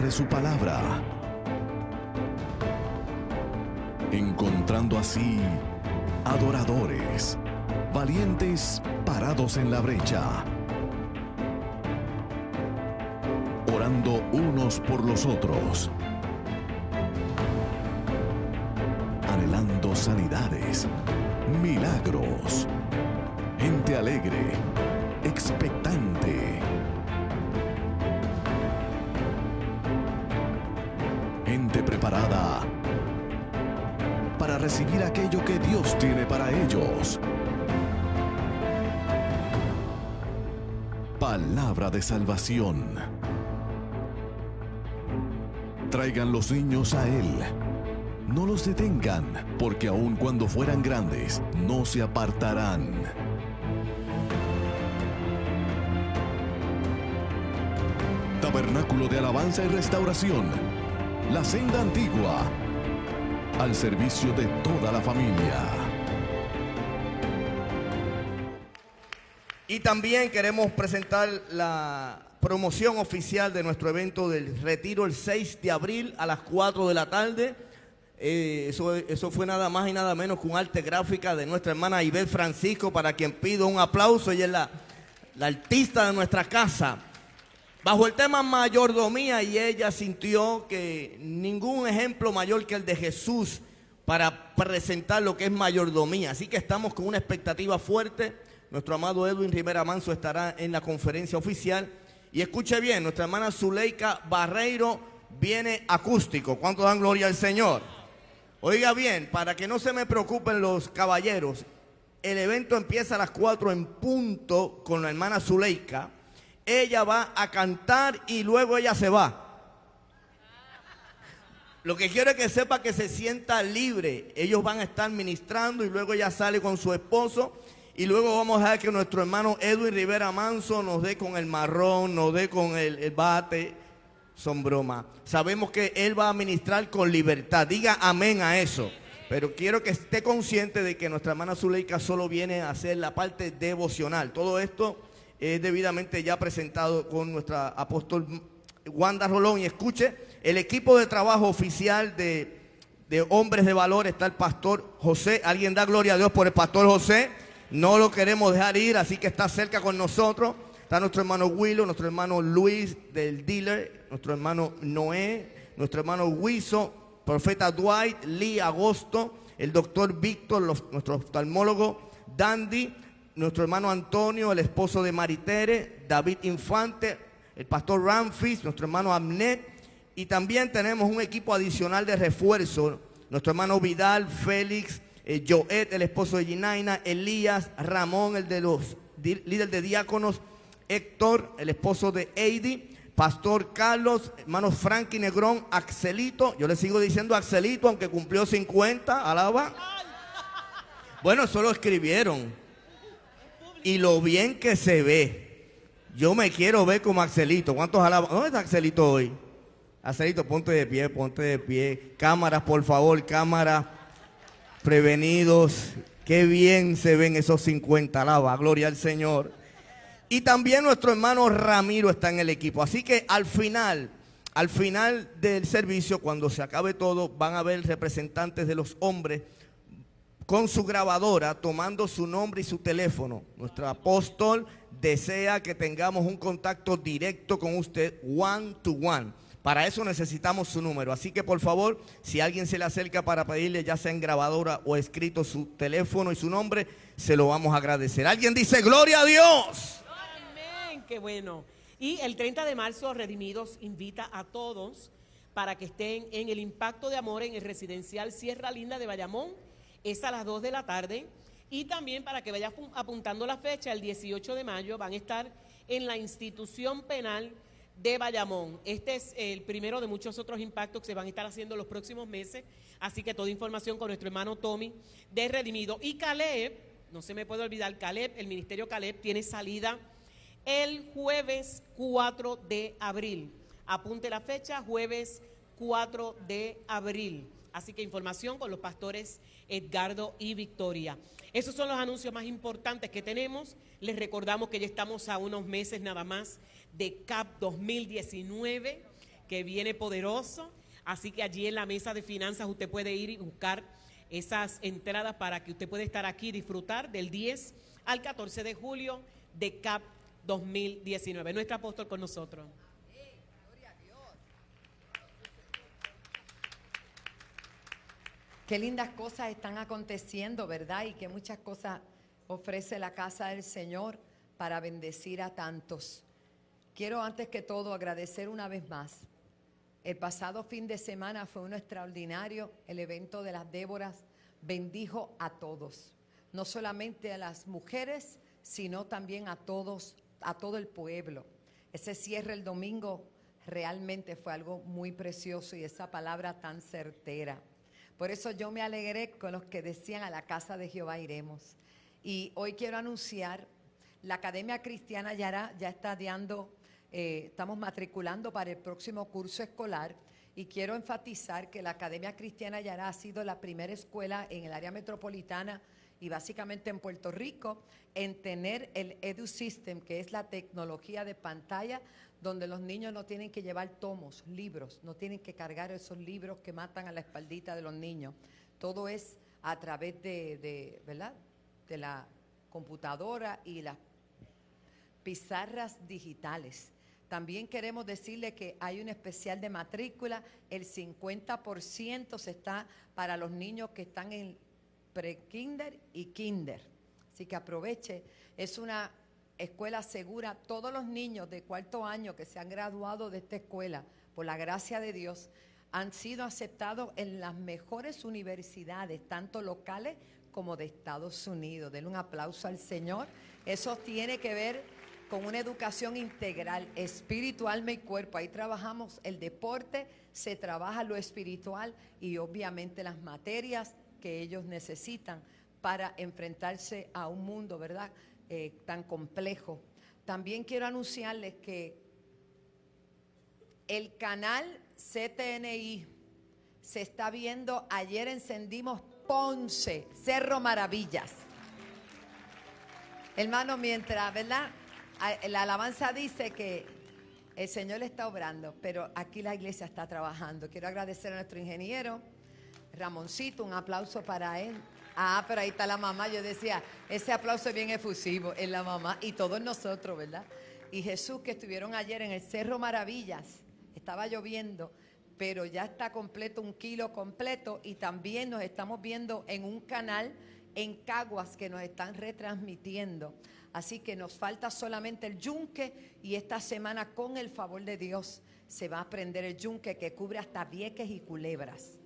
de su palabra, encontrando así adoradores, valientes parados en la brecha, orando unos por los otros, anhelando sanidades, milagros, gente alegre, expectante, gente preparada para recibir aquello que Dios tiene para ellos. Palabra de salvación. Traigan los niños a Él. No los detengan, porque aun cuando fueran grandes, no se apartarán. Tabernáculo de Alabanza y Restauración. La senda antigua. Al servicio de toda la familia. Y también queremos presentar la promoción oficial de nuestro evento del retiro el 6 de abril a las 4 de la tarde. Eso fue nada más y nada menos que un arte gráfica de nuestra hermana Ibel Francisco, para quien pido un aplauso. Ella es la artista de nuestra casa. Bajo el tema mayordomía, y ella sintió que ningún ejemplo mayor que el de Jesús para presentar lo que es mayordomía. Así que estamos con una expectativa fuerte. Nuestro amado Edwin Rivera Manso estará en la conferencia oficial. Y escuche bien, nuestra hermana Zuleika Barreiro viene acústico. ¿Cuántos dan gloria al Señor? Oiga bien, para que no se me preocupen los caballeros, el evento empieza a las 4 en punto con la hermana Zuleika. Ella va a cantar y luego ella se va. Lo que quiero es que sepa que se sienta libre. Ellos van a estar ministrando y luego ella sale con su esposo. Y luego vamos a ver que nuestro hermano Edwin Rivera Manso nos dé con el marrón, nos dé con el bate. Son bromas. Sabemos que él va a ministrar con libertad. Diga amén a eso. Pero quiero que esté consciente de que nuestra hermana Zuleika solo viene a hacer la parte devocional. Todo esto es debidamente ya presentado con nuestra apóstol Wanda Rolón. Y escuche, el equipo de trabajo oficial de Hombres de Valor está el pastor José. ¿Alguien da gloria a Dios por el pastor José? No lo queremos dejar ir, así que está cerca con nosotros. Está nuestro hermano Willow, nuestro hermano Luis del Dealer, nuestro hermano Noé, nuestro hermano Wiso, profeta Dwight, Lee Agosto, el doctor Víctor, nuestro oftalmólogo Dandy, nuestro hermano Antonio, el esposo de Maritere, David Infante, el pastor Ramfis, nuestro hermano Amnet. Y también tenemos un equipo adicional de refuerzo, nuestro hermano Vidal, Félix, Joet, el esposo de Ginaina, Elías, Ramón, el de los líder de diáconos, Héctor, el esposo de Heidi, pastor Carlos, hermanos Frankie Negrón, Axelito. Yo le sigo diciendo Axelito, aunque cumplió 50, alaba. Bueno, eso lo escribieron. Y lo bien que se ve. Yo me quiero ver como Axelito. ¿Cuántos alaban? ¿Dónde está Axelito hoy? Axelito, ponte de pie, ponte de pie. Cámaras, por favor, cámaras. Prevenidos. Qué bien se ven esos 50, alaba, gloria al Señor. Y también nuestro hermano Ramiro está en el equipo. Así que al final del servicio, cuando se acabe todo, van a ver representantes de los hombres con su grabadora tomando su nombre y su teléfono. Nuestro apóstol desea que tengamos un contacto directo con usted, one to one. Para eso necesitamos su número. Así que por favor, si alguien se le acerca para pedirle, ya sea en grabadora o escrito, su teléfono y su nombre, se lo vamos a agradecer. ¿Alguien dice gloria a Dios? Amén, qué bueno. Y el 30 de marzo, Redimidos invita a todos para que estén en el Impacto de Amor en el residencial Sierra Linda de Bayamón. Es a las 2 de la tarde. Y también para que vayas apuntando la fecha, el 18 de mayo van a estar en la institución penal de Bayamón. Este es el primero de muchos otros impactos que se van a estar haciendo los próximos meses. Así que toda información con nuestro hermano Tommy de Redimido. Y Caleb, no se me puede olvidar, Caleb, el ministerio Caleb tiene salida el jueves 4 de abril. Apunte la fecha, jueves 4 de abril. Así que información con los pastores Edgardo y Victoria. Esos son los anuncios más importantes que tenemos. Les recordamos que ya estamos a unos meses nada más de CAP 2019. que viene poderoso. Así que allí en la mesa de finanzas usted puede ir y buscar esas entradas para que usted pueda estar aquí y disfrutar del 10 al 14 de julio de CAP 2019. Nuestro apóstol con nosotros. Qué lindas cosas están aconteciendo, ¿verdad? Y que muchas cosas ofrece la casa del Señor para bendecir a tantos. Quiero antes que todo agradecer una vez más. El pasado fin de semana fue uno extraordinario. El evento de las Déboras bendijo a todos. No solamente a las mujeres, sino también a todos, a todo el pueblo. Ese cierre el domingo realmente fue algo muy precioso y esa palabra tan certera. Por eso yo me alegré con los que decían a la casa de Jehová iremos. Y hoy quiero anunciar, la Academia Cristiana Yará ya está dando, estamos matriculando para el próximo curso escolar. Y quiero enfatizar que la Academia Cristiana Yará ha sido la primera escuela en el área metropolitana y básicamente en Puerto Rico en tener el EduSystem, que es la tecnología de pantalla, donde los niños no tienen que llevar tomos, libros, no tienen que cargar esos libros que matan a la espaldita de los niños. Todo es a través ¿verdad?, de la computadora y las pizarras digitales. También queremos decirle que hay un especial de matrícula, el 50% se está para los niños que están en pre-kinder y kinder. Así que aproveche, es una escuela segura. Todos los niños de cuarto año que se han graduado de esta escuela, por la gracia de Dios, han sido aceptados en las mejores universidades, tanto locales como de Estados Unidos. Denle un aplauso al Señor. Eso tiene que ver con una educación integral, espíritu, alma y cuerpo. Ahí trabajamos el deporte, se trabaja lo espiritual y obviamente las materias que ellos necesitan para enfrentarse a un mundo, ¿verdad?, tan complejo. También quiero anunciarles que el canal CTNI se está viendo. Ayer encendimos Ponce, Cerro Maravillas. Hermano, mientras, ¿verdad?, la alabanza dice que el Señor está obrando, pero aquí la iglesia está trabajando. Quiero agradecer a nuestro ingeniero Ramoncito, un aplauso para él. Ah, pero ahí está la mamá. Yo decía, ese aplauso es bien efusivo, es la mamá y todos nosotros, ¿verdad? Y Jesús, que estuvieron ayer en el Cerro Maravillas, estaba lloviendo, pero ya está completo, 1 kilo completo, y también nos estamos viendo en un canal en Caguas que nos están retransmitiendo. Así que nos falta solamente el yunque, y esta semana, con el favor de Dios, se va a prender el yunque que cubre hasta Vieques y Culebras.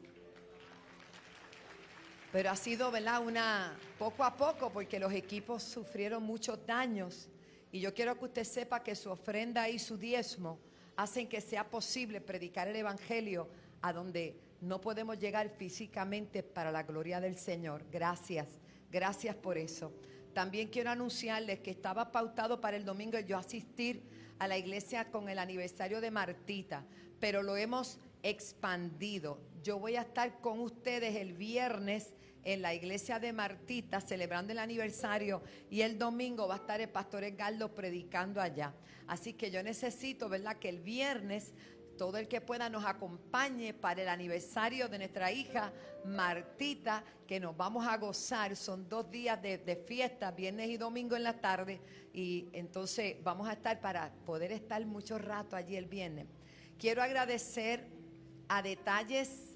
Pero ha sido, ¿verdad?, poco a poco, porque los equipos sufrieron muchos daños. Y yo quiero que usted sepa que su ofrenda y su diezmo hacen que sea posible predicar el evangelio a donde no podemos llegar físicamente, para la gloria del Señor. Gracias, gracias por eso. También quiero anunciarles que estaba pautado para el domingo yo asistir a la iglesia con el aniversario de Martita, pero lo hemos expandido. Yo voy a estar con ustedes el viernes en la iglesia de Martita celebrando el aniversario, y el domingo va a estar el pastor Edgardo predicando allá. Así que yo necesito, ¿verdad?, que el viernes todo el que pueda nos acompañe para el aniversario de nuestra hija Martita, que nos vamos a gozar. Son 2 días de fiesta, viernes y domingo en la tarde, y entonces vamos a estar para poder estar mucho rato allí el viernes. Quiero agradecer a Detalles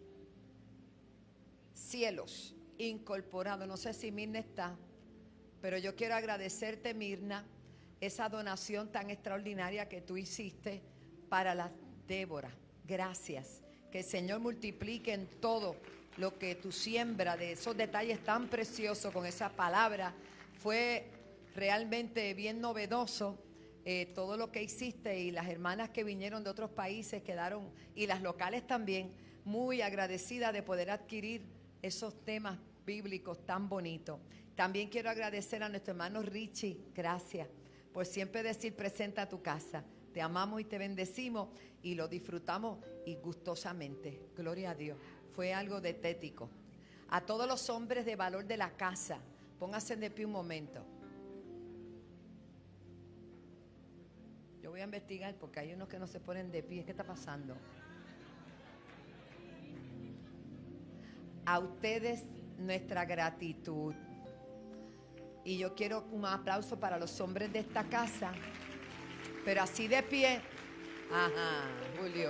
Cielos Incorporado. No sé si Mirna está, pero yo quiero agradecerte, Mirna, esa donación tan extraordinaria que tú hiciste para las Débora. Gracias. Que el Señor multiplique en todo lo que tú siembras, de esos detalles tan preciosos con esa palabra. Fue realmente bien novedoso todo lo que hiciste, y las hermanas que vinieron de otros países quedaron, y las locales también, muy agradecidas de poder adquirir esos temas bíblicos tan bonitos. También quiero agradecer a nuestro hermano Richie, gracias por siempre decir presenta a tu casa. Te amamos y te bendecimos y lo disfrutamos y gustosamente. Gloria a Dios. Fue algo dietético. A todos los hombres de valor de la casa, pónganse de pie un momento. Yo voy a investigar porque hay unos que no se ponen de pie. ¿Qué está pasando? A ustedes nuestra gratitud. Y yo quiero un aplauso para los hombres de esta casa. Pero así de pie. Ajá, Julio.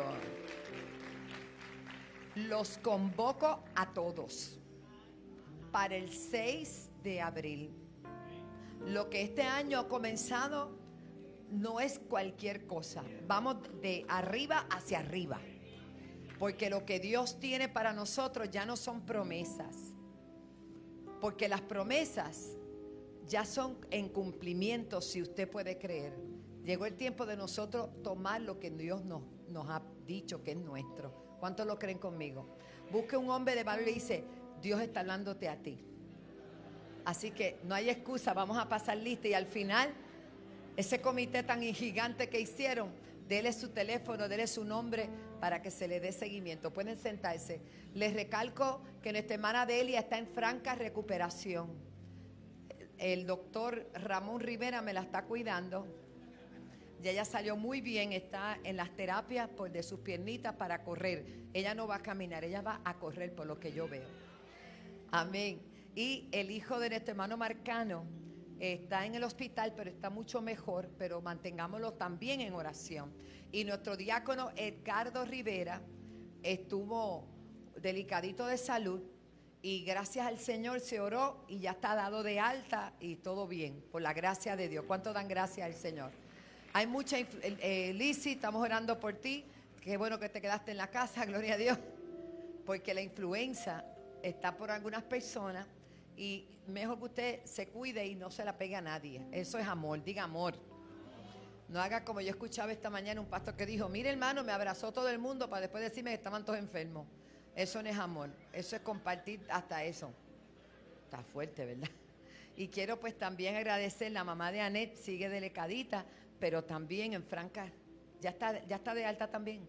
Los convoco a todos para el 6 de abril. Lo que este año ha comenzado no es cualquier cosa. Vamos de arriba hacia arriba. Porque lo que Dios tiene para nosotros ya no son promesas. Porque las promesas ya son en cumplimiento, si usted puede creer. Llegó el tiempo de nosotros tomar lo que Dios nos ha dicho que es nuestro. ¿Cuántos lo creen conmigo? Busque un hombre de valor y dice, Dios está hablándote a ti. Así que no hay excusa, vamos a pasar lista. Y al final, ese comité tan gigante que hicieron, dele su teléfono, dele su nombre para que se le dé seguimiento. Pueden sentarse. Les recalco que nuestra hermana Delia está en franca recuperación. El doctor Ramón Rivera me la está cuidando. Y ella salió muy bien, está en las terapias de sus piernitas para correr. Ella no va a caminar, ella va a correr por lo que yo veo. Amén. Y el hijo de nuestro hermano Marcano está en el hospital, pero está mucho mejor, pero mantengámoslo también en oración. Y nuestro diácono Edgardo Rivera estuvo delicadito de salud. Y gracias al Señor se oró y ya está dado de alta y todo bien, por la gracia de Dios. ¿Cuánto dan gracias al Señor? Hay mucha, Lizzy, estamos orando por ti. Qué bueno que te quedaste en la casa, gloria a Dios. Porque la influenza está por algunas personas y mejor que usted se cuide y no se la pegue a nadie. Eso es amor, diga amor. No haga como yo escuchaba esta mañana un pastor que dijo, mire hermano, me abrazó todo el mundo para después decirme que estaban todos enfermos. Eso no es amor, eso es compartir hasta eso. Está fuerte, ¿verdad? Y quiero pues también agradecer, la mamá de Anet sigue delicadita, pero también en franca, ya está de alta también.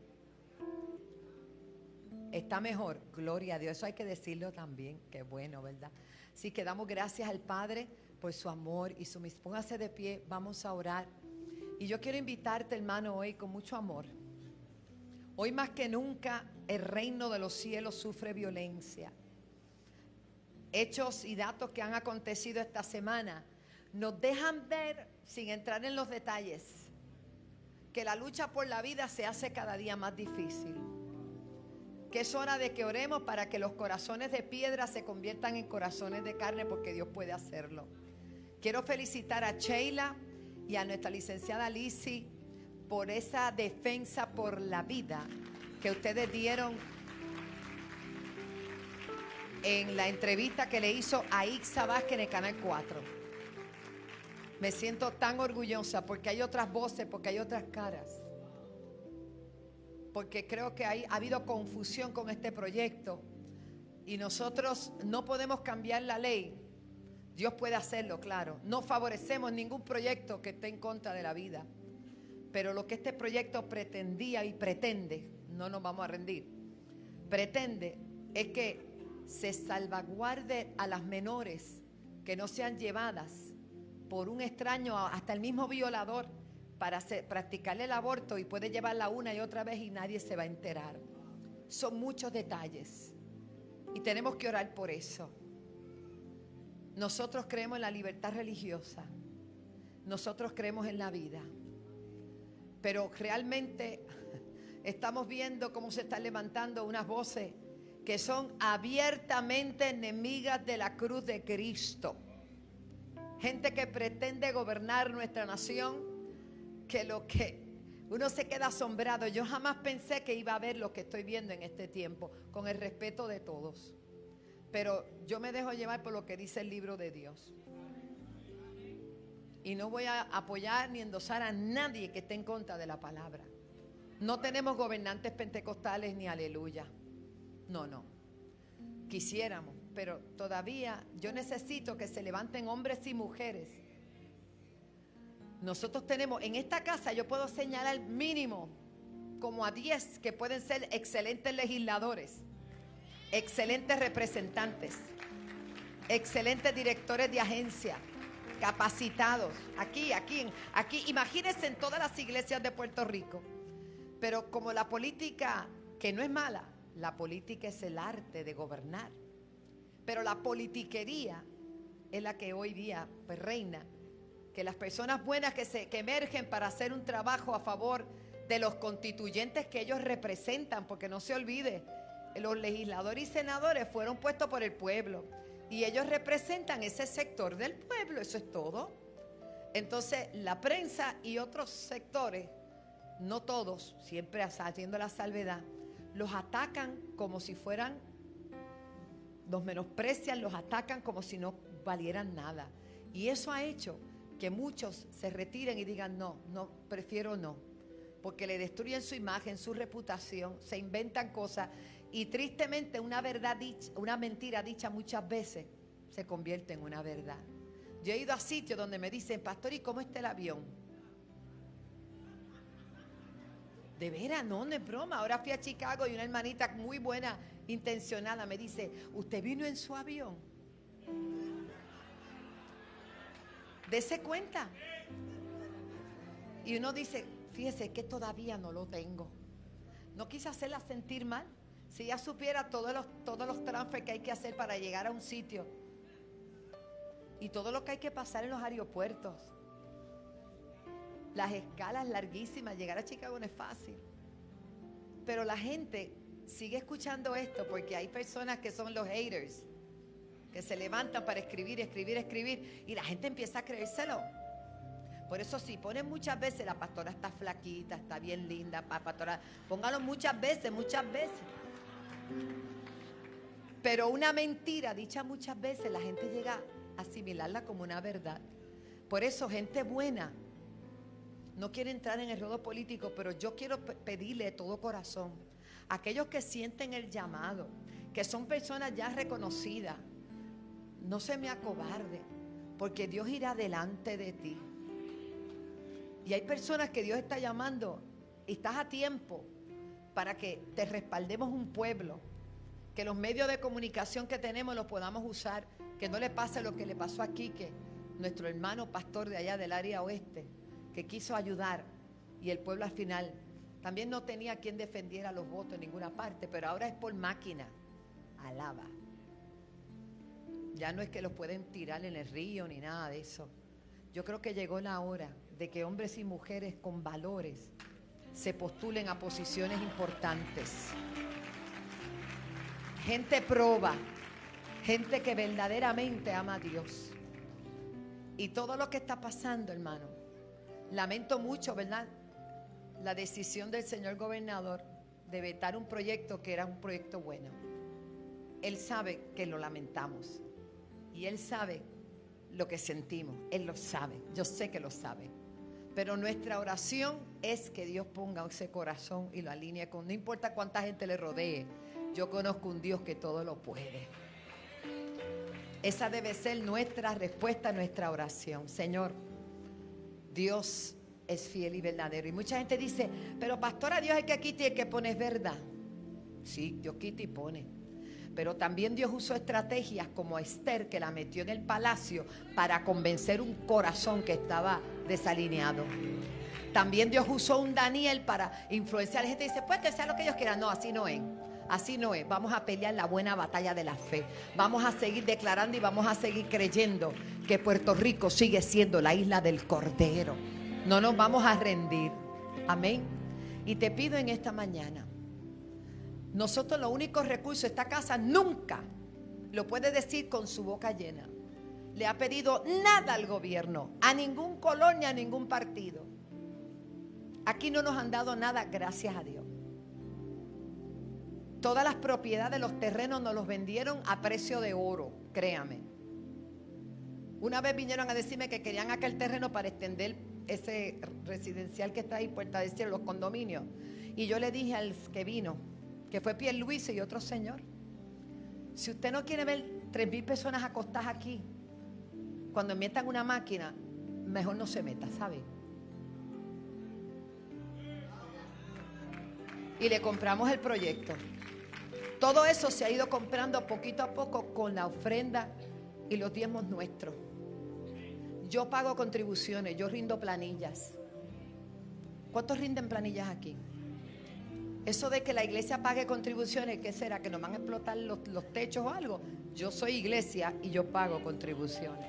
Está mejor, gloria a Dios, eso hay que decirlo también, qué bueno, ¿verdad? Así que damos gracias al Padre por su amor y su misericordia. Póngase de pie, vamos a orar. Y yo quiero invitarte, hermano, hoy con mucho amor. Hoy más que nunca el reino de los cielos sufre violencia. Hechos y datos que han acontecido esta semana nos dejan ver, sin entrar en los detalles, que la lucha por la vida se hace cada día más difícil. Que es hora de que oremos para que los corazones de piedra se conviertan en corazones de carne, porque Dios puede hacerlo. Quiero felicitar a Sheila y a nuestra licenciada Lizzy por esa defensa por la vida que ustedes dieron en la entrevista que le hizo a Ixa Vázquez en el Canal 4. Me siento tan orgullosa porque hay otras voces, porque hay otras caras. Porque creo que ha habido confusión con este proyecto y nosotros no podemos cambiar la ley. Dios puede hacerlo, claro. No favorecemos ningún proyecto que esté en contra de la vida. Pero lo que este proyecto pretendía y pretende, no nos vamos a rendir, pretende es que se salvaguarde a las menores que no sean llevadas por un extraño, hasta el mismo violador, para practicarle el aborto, y puede llevarla una y otra vez y nadie se va a enterar. Son muchos detalles y tenemos que orar por eso. Nosotros creemos en la libertad religiosa, nosotros creemos en la vida. Pero realmente estamos viendo cómo se están levantando unas voces que son abiertamente enemigas de la cruz de Cristo. Gente que pretende gobernar nuestra nación, que lo que uno se queda asombrado. Yo jamás pensé que iba a ver lo que estoy viendo en este tiempo, con el respeto de todos. Pero yo me dejo llevar por lo que dice el libro de Dios. Y no voy a apoyar ni endosar a nadie que esté en contra de la palabra. No tenemos gobernantes pentecostales ni aleluya. No. Quisiéramos, pero todavía yo necesito que se levanten hombres y mujeres. Nosotros tenemos, en esta casa yo puedo señalar mínimo como a 10 que pueden ser excelentes legisladores, excelentes representantes, excelentes directores de agencia, capacitados. Aquí. Imagínense en todas las iglesias de Puerto Rico. Pero como la política, que no es mala, la política es el arte de gobernar. Pero la politiquería es la que hoy día pues reina. Que las personas buenas que emergen para hacer un trabajo a favor de los constituyentes que ellos representan, porque no se olvide, los legisladores y senadores fueron puestos por el pueblo y ellos representan ese sector del pueblo, eso es todo. Entonces la prensa y otros sectores, no todos, siempre haciendo la salvedad, los atacan como si fueran, los menosprecian, los atacan como si no valieran nada. Y eso ha hecho que muchos se retiren y digan no, prefiero no, porque le destruyen su imagen, su reputación, se inventan cosas y tristemente una mentira dicha muchas veces se convierte en una verdad. Yo he ido a sitios donde me dicen, pastor, ¿y cómo está el avión? De veras, no es broma. Ahora fui a Chicago y una hermanita muy buena, intencionada, me dice, ¿usted vino en su avión? Dese cuenta. Y uno dice, fíjese que todavía no lo tengo. No quise hacerla sentir mal. Si ella supiera todos los transfers que hay que hacer para llegar a un sitio y todo lo que hay que pasar en los aeropuertos, las escalas larguísimas, llegar a Chicago no es fácil. Pero la gente sigue escuchando esto porque hay personas que son los haters, que se levantan para escribir, y la gente empieza a creérselo. Por eso sí, ponen muchas veces, la pastora está flaquita, está bien linda, pastora, póngalo muchas veces. Pero una mentira dicha muchas veces, la gente llega a asimilarla como una verdad. Por eso gente buena no quiere entrar en el ruedo político, pero yo quiero pedirle de todo corazón a aquellos que sienten el llamado, que son personas ya reconocidas, no se me acobarde, porque Dios irá delante de ti. Y hay personas que Dios está llamando y estás a tiempo para que te respaldemos un pueblo, que los medios de comunicación que tenemos los podamos usar, que no le pase lo que le pasó a Quique, nuestro hermano pastor de allá del área oeste, que quiso ayudar y el pueblo al final también no tenía quien defendiera los votos en ninguna parte, pero ahora es por máquina. Alaba. Ya no es que los pueden tirar en el río ni nada de eso. Yo creo que llegó la hora de que hombres y mujeres con valores se postulen a posiciones importantes. Gente proba, gente que verdaderamente ama a Dios. Y todo lo que está pasando, hermano, lamento mucho, ¿verdad?, la decisión del señor gobernador de vetar un proyecto que era un proyecto bueno. Él sabe que lo lamentamos y él sabe lo que sentimos, él lo sabe, yo sé que lo sabe. Pero nuestra oración es que Dios ponga ese corazón y lo alinee con, no importa cuánta gente le rodee, yo conozco un Dios que todo lo puede. Esa debe ser nuestra respuesta a nuestra oración. Señor, Dios es fiel y verdadero. Y mucha gente dice, pero pastora, Dios es que quita y el que pone es verdad. Sí, Dios quita y pone. Pero también Dios usó estrategias como Esther, que la metió en el palacio para convencer un corazón que estaba desalineado. También Dios usó un Daniel para influenciar a la gente. Dice, pues que sea lo que ellos quieran. No, así no es. Así no es. Vamos a pelear la buena batalla de la fe. Vamos a seguir declarando y vamos a seguir creyendo que Puerto Rico sigue siendo la isla del Cordero. No nos vamos a rendir. Amén. Y te pido en esta mañana, nosotros los únicos recursos, esta casa nunca lo puede decir con su boca llena. Le ha pedido nada al gobierno, a ningún color ni a ningún partido. Aquí no nos han dado nada, gracias a Dios. Todas las propiedades de los terrenos nos los vendieron a precio de oro, créame. Una vez vinieron a decirme que querían aquel terreno para extender ese residencial que está ahí, Puerta del Cielo, los condominios. Y yo le dije al que vino, que fue Pierluisi y otro señor, si usted no quiere ver 3,000 personas acostadas aquí, cuando metan una máquina, mejor no se meta, ¿sabe? Y le compramos el proyecto. Todo eso se ha ido comprando poquito a poco con la ofrenda y los diezmos nuestros. Yo pago contribuciones, yo rindo planillas. ¿Cuántos rinden planillas aquí? Eso de que la iglesia pague contribuciones, ¿qué será? ¿Que nos van a explotar los techos o algo? Yo soy iglesia y yo pago contribuciones.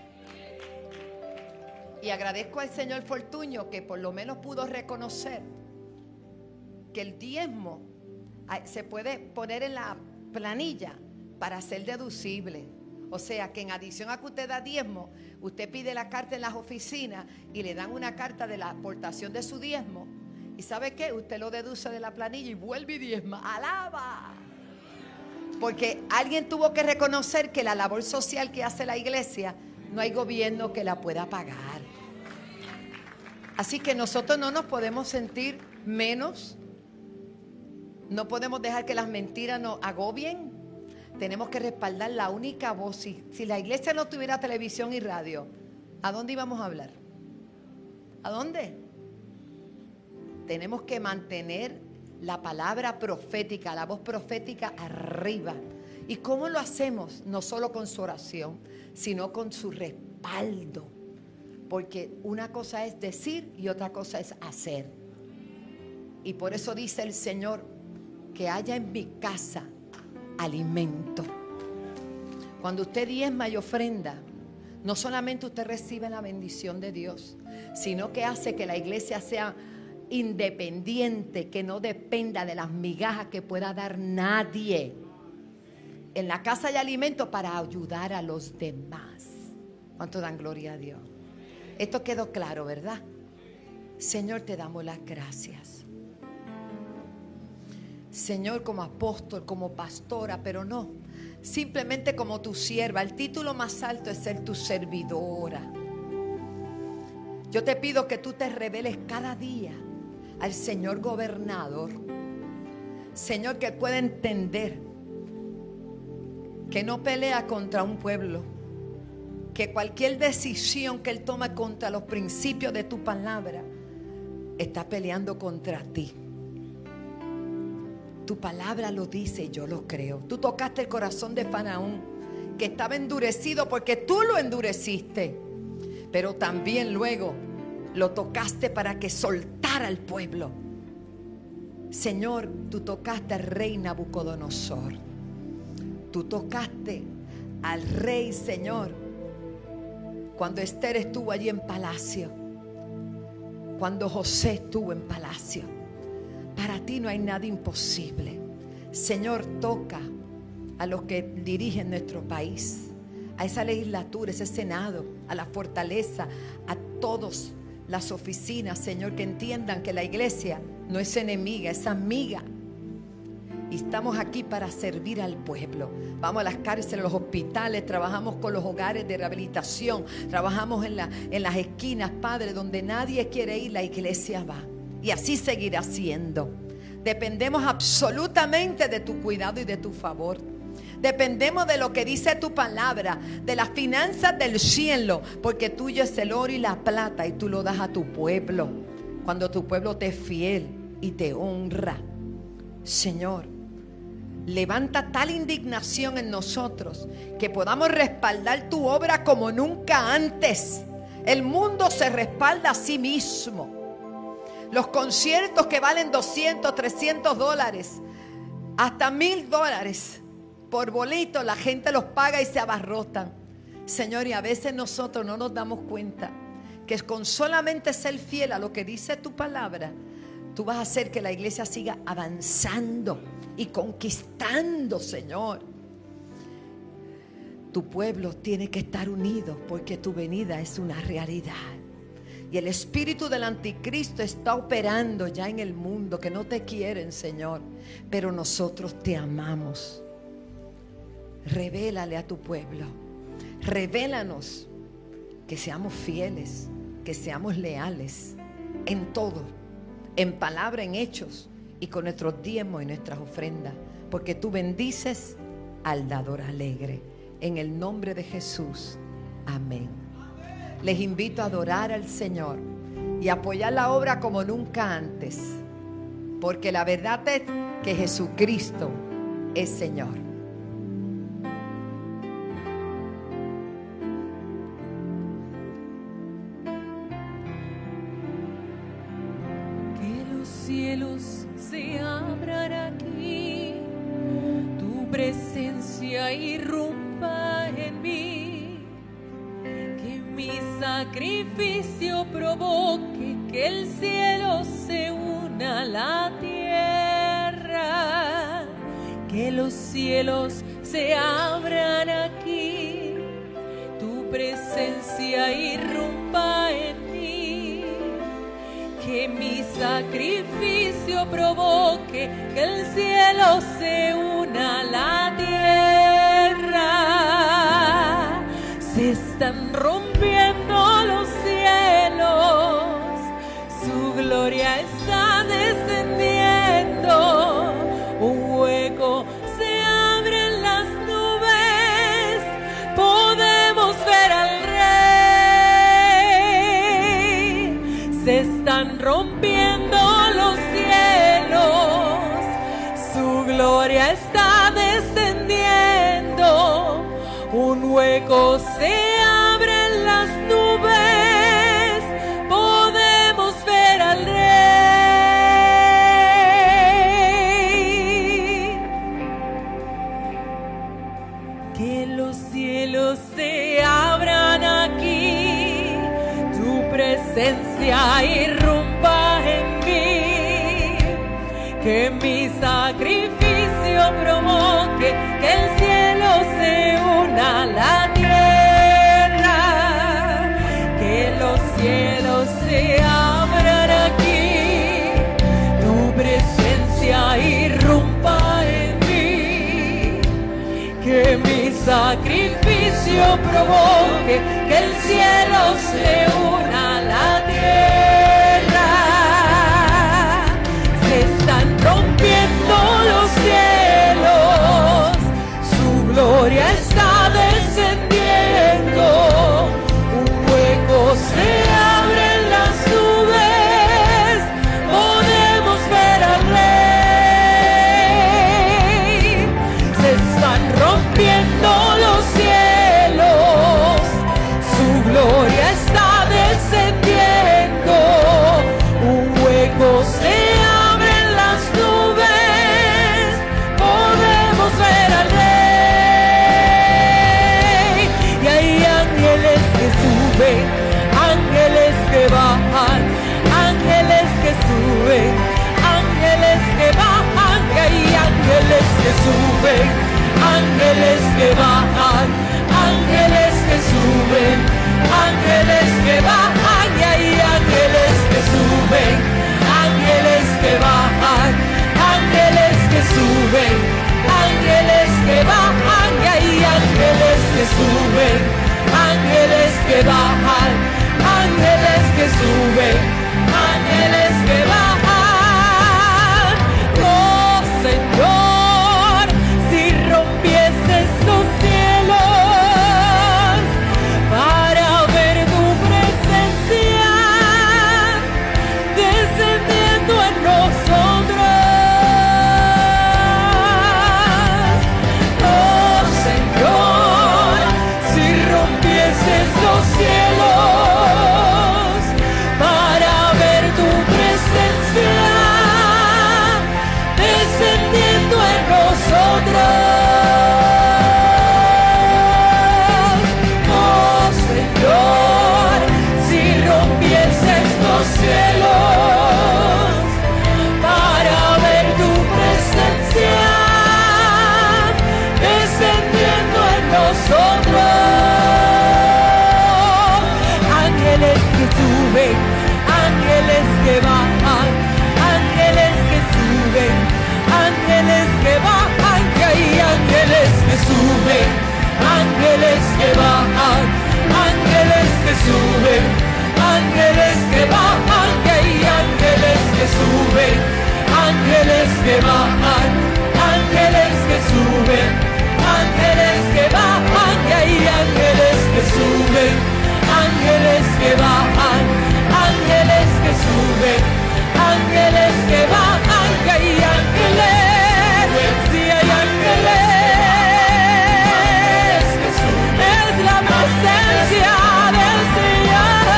Y agradezco al señor Fortuño que por lo menos pudo reconocer que el diezmo se puede poner en la planilla para ser deducible. O sea que en adición a que usted da diezmo, usted pide la carta en las oficinas y le dan una carta de la aportación de su diezmo. ¿Y sabe qué? Usted lo deduce de la planilla y vuelve y diezma. ¡Alaba! Porque alguien tuvo que reconocer que la labor social que hace la iglesia no hay gobierno que la pueda pagar. Así que nosotros no nos podemos sentir menos. No podemos dejar que las mentiras nos agobien. Tenemos que respaldar la única voz. Si la iglesia no tuviera televisión y radio, ¿a dónde íbamos a hablar? ¿A dónde? Tenemos que mantener la palabra profética, la voz profética arriba. ¿Y cómo lo hacemos? No solo con su oración, sino con su respaldo. Porque una cosa es decir y otra cosa es hacer. Y por eso dice el Señor, que haya en mi casa alimento. Cuando usted diezma y ofrenda, no solamente usted recibe la bendición de Dios, sino que hace que la iglesia sea independiente, que no dependa de las migajas que pueda dar nadie. En la casa hay alimento para ayudar a los demás. ¿Cuánto dan gloria a Dios? Esto quedó claro, ¿verdad? Señor, te damos las gracias. Señor, como apóstol, como pastora, pero no, simplemente como tu sierva. El título más alto es ser tu servidora. Yo te pido que tú te reveles cada día al Señor gobernador. Señor, que pueda entender que no pelea contra un pueblo, que cualquier decisión que Él toma contra los principios de tu palabra está peleando contra ti. Tu palabra lo dice y yo lo creo. Tú tocaste el corazón de Faraón, que estaba endurecido porque tú lo endureciste, pero también luego lo tocaste para que soltara al pueblo. Señor, tú tocaste al rey Nabucodonosor. Tú tocaste al rey, Señor, cuando Esther estuvo allí en palacio, cuando José estuvo en palacio. Para ti no hay nada imposible. Señor, toca a los que dirigen nuestro país, a esa legislatura, ese senado, a la fortaleza, a todas las oficinas, Señor, que entiendan que la iglesia no es enemiga, es amiga. Y estamos aquí para servir al pueblo. Vamos a las cárceles, a los hospitales, trabajamos con los hogares de rehabilitación, trabajamos en las esquinas, Padre, donde nadie quiere ir, la iglesia va. Y así seguirá siendo. Dependemos absolutamente de tu cuidado y de tu favor. Dependemos de lo que dice tu palabra, de las finanzas del cielo, porque tuyo es el oro y la plata y tú lo das a tu pueblo. Cuando tu pueblo te es fiel y te honra. Señor, levanta tal indignación en nosotros que podamos respaldar tu obra como nunca antes. El mundo se respalda a sí mismo. Los conciertos que valen 200, 300 dólares, hasta $1,000 por boleto, la gente los paga y se abarrotan. Señor, y a veces nosotros no nos damos cuenta que con solamente ser fiel a lo que dice tu palabra, tú vas a hacer que la iglesia siga avanzando y conquistando, Señor. Tu pueblo tiene que estar unido porque tu venida es una realidad. Y el espíritu del anticristo está operando ya en el mundo, que no te quieren, Señor, pero nosotros te amamos. Revélale a tu pueblo, revélanos que seamos fieles, que seamos leales en todo, en palabra, en hechos y con nuestros diezmos y nuestras ofrendas, porque tú bendices al dador alegre. En el nombre de Jesús, amén. Les invito a adorar al Señor y apoyar la obra como nunca antes, porque la verdad es que Jesucristo es Señor. presencia irrumpa en mí, que mi sacrificio provoque que el cielo se una a la tierra, que los cielos se abran aquí, tu presencia irrumpa en mí, que mi sacrificio provoque que el cielo se una a la tierra. Se están rompiendo los cielos, su gloria está descendiendo, un hueco se abre en las nubes, podemos ver al Rey. Se están rompiendo los cielos, su gloria está descendiendo, un hueco se abre en las nubes, podemos ver al Rey. Que los cielos se abran aquí, tu presencia irrumpa en mí, que mi sacrificio provoque que el cielo se una a la tierra, que los cielos se abran aquí, tu presencia irrumpa en mí, que mi sacrificio provoque que el cielo se una a la tierra. Se están rompiendo los cielos, su gloria está descendiendo, un hueco se abre en las nubes, podemos ver al Rey. Se están rompiendo los cielos, su gloria está descendiendo, un hueco se abre en las nubes, podemos ver al Rey. Y hay ángeles que suben, ángeles que bajan, ángeles que suben, ángeles que bajan, y hay ángeles que suben, ángeles que bajan, ángeles que suben, ángeles que bajan, y hay ángeles que suben, ángeles que bajan, ángeles que suben, ángeles que bajan, y hay ángeles que suben, ángeles que bajan, ángeles que suben, ángeles que bajan. Oh Señor, si rompieses los cielos para ver tu presencia descendiendo en nosotros. Oh Señor, si rompieses los cielos para ver tu presencia descendiendo en nosotros. Oh Señor, si rompieses los cielos para ver tu presencia descendiendo en nosotros. Ángeles que suben, ángeles que bajan, ángeles que suben, ángeles que bajan, que hay ángeles que suben, ángeles que bajan, ángeles que suben, ángeles que bajan, que hay ángeles que suben, ángeles que bajan, ángeles que suben, ángeles que bajan, que hay ángeles que suben, ángeles que bajan, ángeles que suben, ángeles que bajan, que hay ángeles, si hay ángeles, es la presencia del Señor.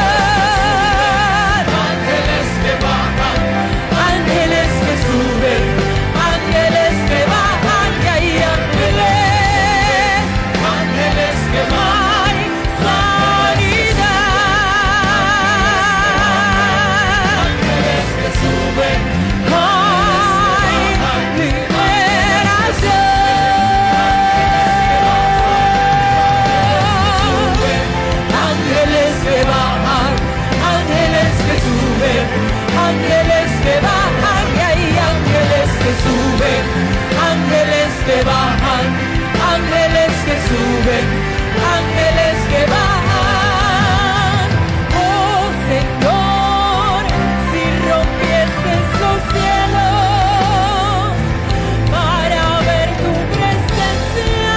Ángeles que bajan, ángeles que suben, ángeles que bajan, que hay ángeles. que bajan, ángeles que suben, ángeles que bajan. Oh Señor, si rompieses los cielos para ver tu presencia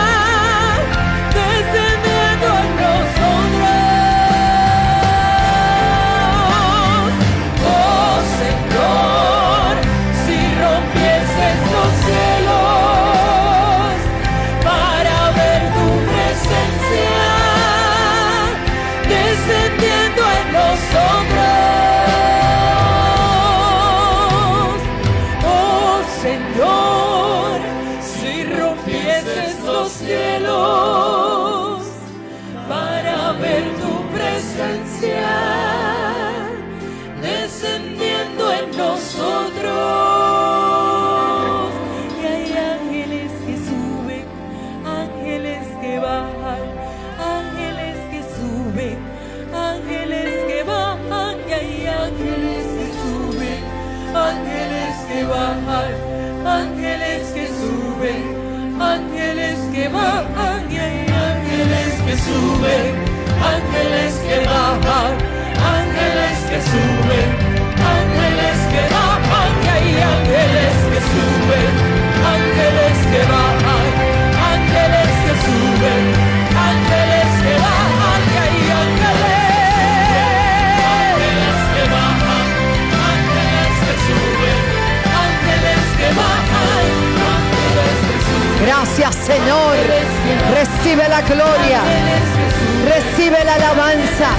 descendiendo en nosotros. Oh Señor, si rompieses los cielos para ver tu presencia descendiendo en nosotros. Oh Señor, si rompieses los cielos para ver tu presencia descendiendo en nosotros. Y hay ángeles que suben, ángeles que bajan, ángeles que suben, ángeles que bajan. Y hay ángeles que suben, ángeles que bajan, ángeles que suben, ángeles que bajan. Y hay ángeles que suben, ángeles que bajan, ángeles que suben, ángeles que bajan. Y hay ángeles que suben, ángeles que bajan, ángeles que suben, ángeles que bajan. Y hay ángeles que bajan, ángeles que suben, ángeles que bajan, ángeles que suben. Gracias, Señor. Recibe la gloria, recibe la alabanza.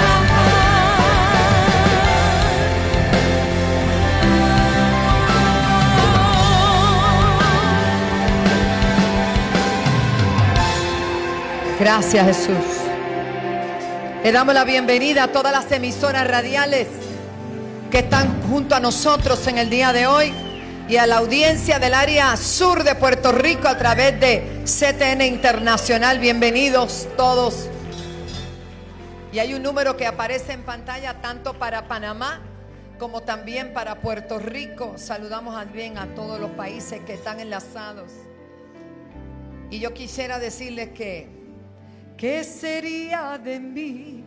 Gracias, Jesús. Le damos la bienvenida a todas las emisoras radiales que están junto a nosotros en el día de hoy y a la audiencia del área sur de Puerto Rico a través de CTN Internacional. Bienvenidos todos. Y hay un número que aparece en pantalla tanto para Panamá como también para Puerto Rico. Saludamos bien a todos los países que están enlazados. Y yo quisiera decirles que ¿qué sería de mí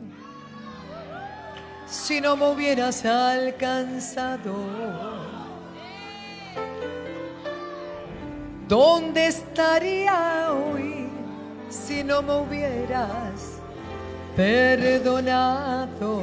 si no me hubieras alcanzado? ¿Dónde estaría hoy si no me hubieras perdonado?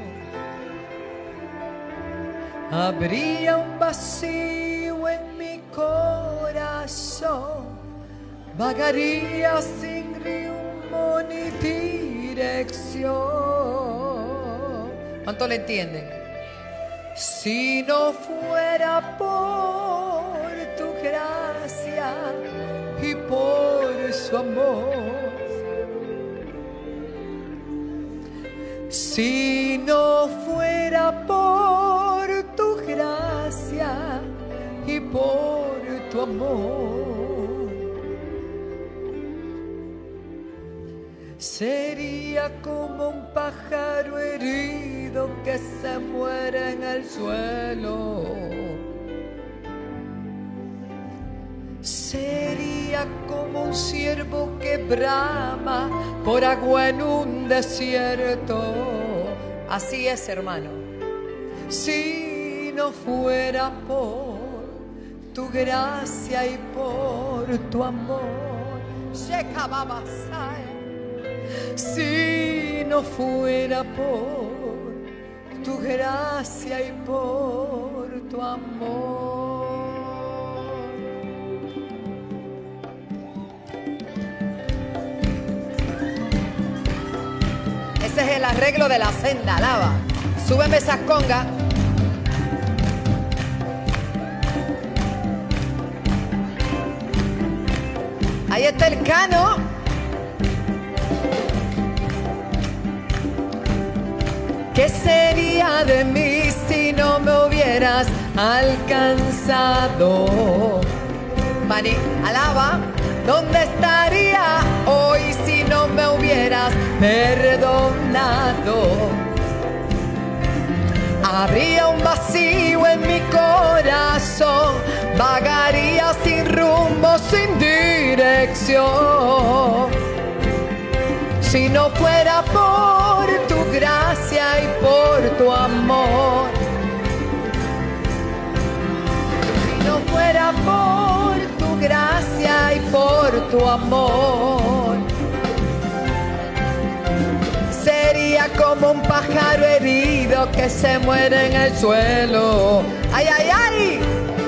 Habría un vacío en mi corazón, vagaría sin rumbo ni dirección. ¿Cuánto le entienden? Si no fuera por tu gracia y por su amor, si no fuera por tu gracia y por tu amor, sería como un pájaro herido que se muere en el suelo. Sería como un ciervo que brama por agua en un desierto. Así es, hermano. Si no fuera por tu gracia y por tu amor, si no fuera por tu gracia y por tu amor. Ese es el arreglo de la senda, alaba. Súbeme esas congas. Ahí está el cano. ¿Qué sería de mí si no me hubieras alcanzado? Mani, alaba. ¿Dónde estaría hoy si no me hubieras perdonado? Habría un vacío en mi corazón, vagaría sin rumbo, sin dirección. Si no fuera por tu gracia y por tu amor. Si no fuera por tu gracia y por tu amor. Sería como un pájaro herido que se muere en el suelo. ¡Ay, ay, ay!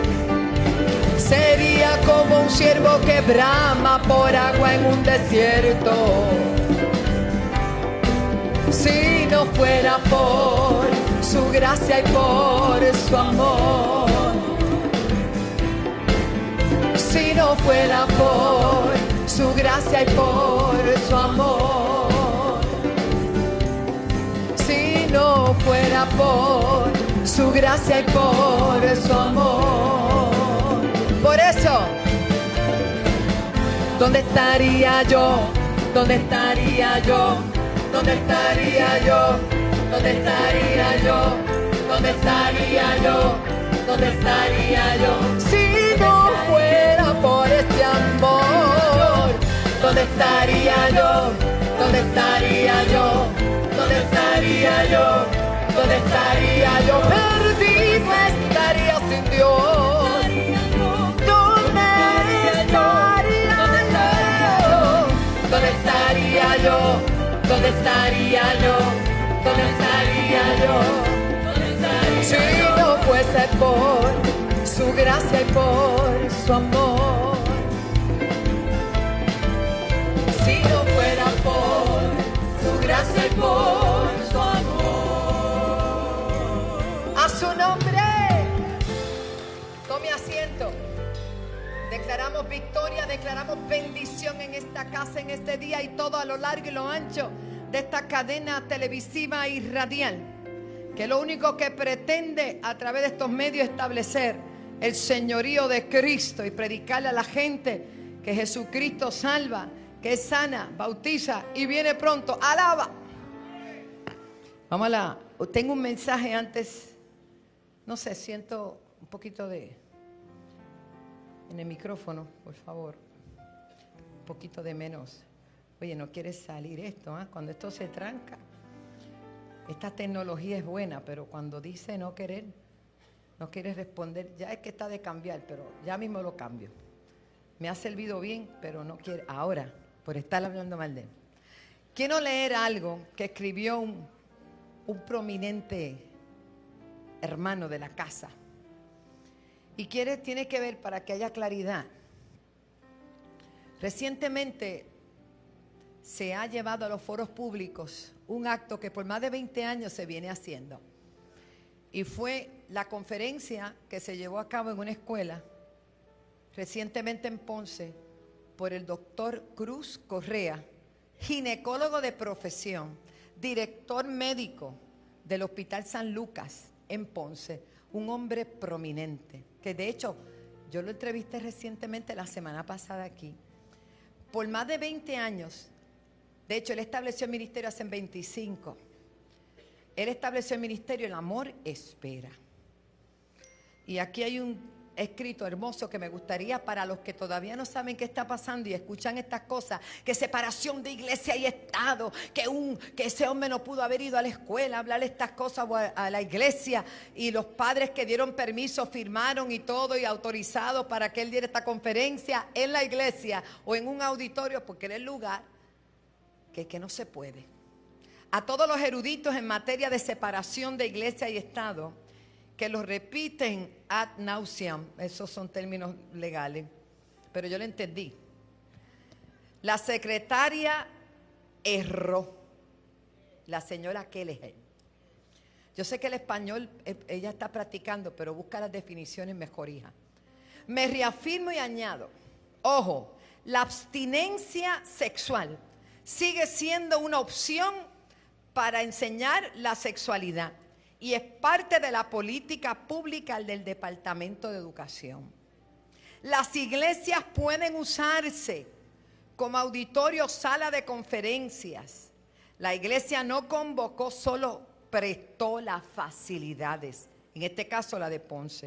Sería como un ciervo que brama por agua en un desierto. Si no fuera por su gracia y por su amor. Si no fuera por su gracia y por su amor. Si no fuera por su gracia y por su amor. Por eso, ¿dónde estaría yo? ¿Dónde estaría yo? ¿Dónde estaría yo? ¿Dónde estaría yo? ¿Dónde estaría yo? ¿Dónde estaría yo? Si no fuera por este amor. ¿Dónde estaría yo? ¿Dónde estaría yo? ¿Dónde estaría yo? ¿Dónde estaría yo? Perdido estaría sin Dios. ¿Dónde estaría yo? ¿Dónde estaría yo? ¿Dónde estaría yo? ¿Dónde estaría yo? Si no fuese por su gracia y por su amor. Si no fuera por su gracia y por su amor. A su nombre. Tome asiento. Declaramos victoria, declaramos bendición en esta casa, en este día y todo a lo largo y lo ancho de esta cadena televisiva y radial, que lo único que pretende a través de estos medios establecer el señorío de Cristo y predicarle a la gente que Jesucristo salva, que es sana, bautiza y viene pronto. ¡Alaba! Vamos a la... Tengo un mensaje antes. No sé, siento un poquito de... En el micrófono, por favor. Un poquito de menos. Oye, no quiere salir esto, ¿eh? Cuando esto se tranca. Esta tecnología es buena, pero cuando dice no querer, no quiere responder, ya es que está de cambiar, pero ya mismo lo cambio. Me ha servido bien, pero no quiere. Ahora, por estar hablando mal de él. Quiero leer algo que escribió un prominente hermano de la casa. Y tiene que ver para que haya claridad. Recientemente se ha llevado a los foros públicos un acto que por más de 20 años se viene haciendo. Y fue la conferencia que se llevó a cabo en una escuela recientemente en Ponce por el doctor Cruz Correa, ginecólogo de profesión, director médico del Hospital San Lucas en Ponce, un hombre prominente, que de hecho yo lo entrevisté recientemente la semana pasada aquí. Por más de 20 años, de hecho él estableció el ministerio hace 25. Él estableció el ministerio El Amor Espera. Y aquí hay un escrito hermoso que me gustaría para los que todavía no saben qué está pasando y escuchan estas cosas, que separación de iglesia y Estado, que ese hombre no pudo haber ido a la escuela a hablar estas cosas a la iglesia, y los padres que dieron permiso firmaron y todo y autorizado para que él diera esta conferencia en la iglesia o en un auditorio, porque era el lugar que no se puede. A todos los eruditos en materia de separación de iglesia y Estado, que lo repiten ad nauseam, esos son términos legales, pero yo lo entendí. La secretaria erró, la señora Kelleher. Yo sé que el español ella está practicando, pero busca las definiciones mejor, hija. Me reafirmo y añado, ojo, la abstinencia sexual sigue siendo una opción para enseñar la sexualidad. Y es parte de la política pública del Departamento de Educación. Las iglesias pueden usarse como auditorio, sala de conferencias. La iglesia no convocó, solo prestó las facilidades. En este caso la de Ponce.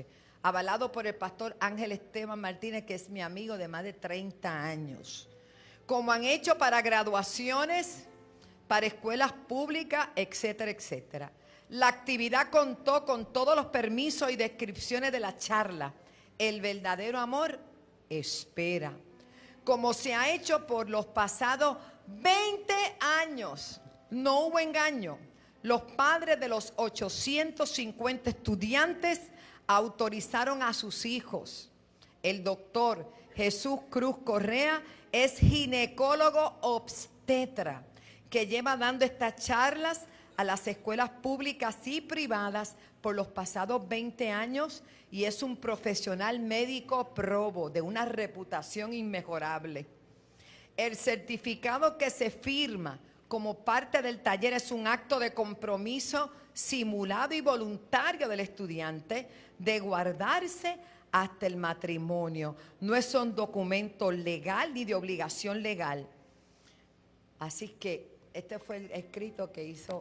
avalado por el pastor Ángel Esteban Martínez, que es mi amigo de más de 30 años. Como han hecho para graduaciones, para escuelas públicas, etcétera, etcétera. La actividad contó con todos los permisos y descripciones de la charla. El verdadero amor espera. Como se ha hecho por los pasados 20 años. No hubo engaño. Los padres de los 850 estudiantes autorizaron a sus hijos. El doctor Jesús Cruz Correa es ginecólogo obstetra que lleva dando estas charlas a las escuelas públicas y privadas por los pasados 20 años y es un profesional médico probo de una reputación inmejorable. El certificado que se firma como parte del taller es un acto de compromiso simulado y voluntario del estudiante de guardarse hasta el matrimonio. No es un documento legal ni de obligación legal. Así que este fue el escrito que hizo,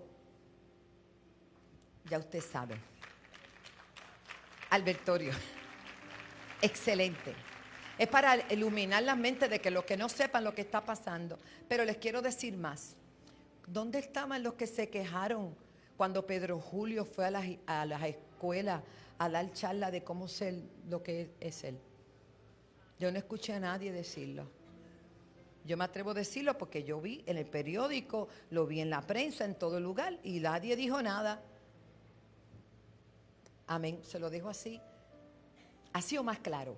ya usted sabe, Albertorio. Excelente. Es para iluminar la mente de que los que no sepan lo que está pasando. Pero les quiero decir más. ¿Dónde estaban los que se quejaron cuando Pedro Julio fue a las escuelas a dar charla de cómo ser lo que es él? Yo no escuché a nadie decirlo. Yo me atrevo a decirlo porque yo vi en el periódico, lo vi en la prensa, en todo lugar, y nadie dijo nada. Amén, se lo dejo así. Así o más claro.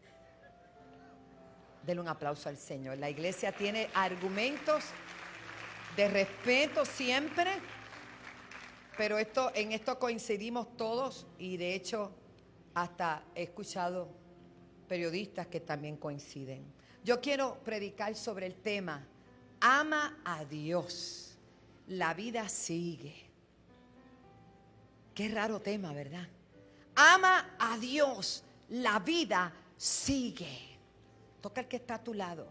Denle un aplauso al Señor. La iglesia tiene argumentos de respeto siempre, pero en esto coincidimos todos y de hecho hasta he escuchado periodistas que también coinciden. Yo quiero predicar sobre el tema, ama a Dios, la vida sigue. Qué raro tema, ¿verdad? Ama a Dios, la vida sigue. Toca al que está a tu lado.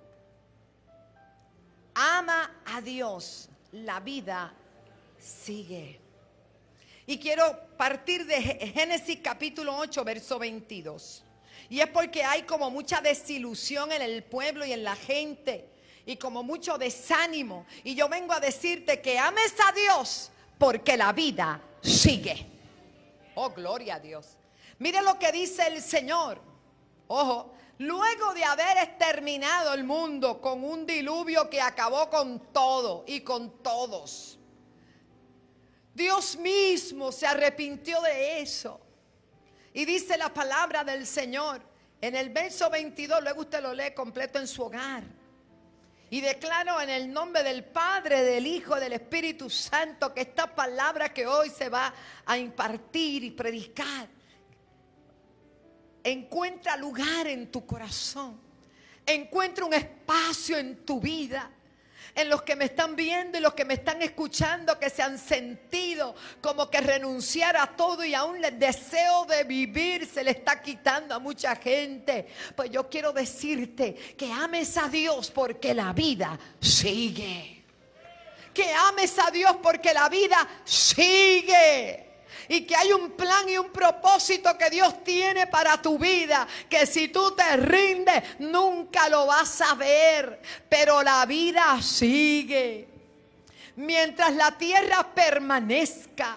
Ama a Dios, la vida sigue. Y quiero partir de Génesis capítulo 8, verso 22. Y es porque hay como mucha desilusión en el pueblo y en la gente. Y como mucho desánimo. Y yo vengo a decirte que ames a Dios porque la vida sigue. Oh, gloria a Dios. Mire lo que dice el Señor. Ojo. Luego de haber exterminado el mundo con un diluvio que acabó con todo y con todos, Dios mismo se arrepintió de eso. Y dice la palabra del Señor en el verso 22, luego usted lo lee completo en su hogar. Y declaro en el nombre del Padre, del Hijo, del Espíritu Santo que esta palabra que hoy se va a impartir y predicar encuentra lugar en tu corazón. Encuentra un espacio en tu vida. En los que me están viendo y los que me están escuchando que se han sentido como que renunciar a todo y aún el deseo de vivir se le está quitando a mucha gente. Pues yo quiero decirte que ames a Dios porque la vida sigue. Que ames a Dios porque la vida sigue. Y que hay un plan y un propósito que Dios tiene para tu vida, que si tú te rindes nunca lo vas a ver, pero la vida sigue. Mientras la tierra permanezca,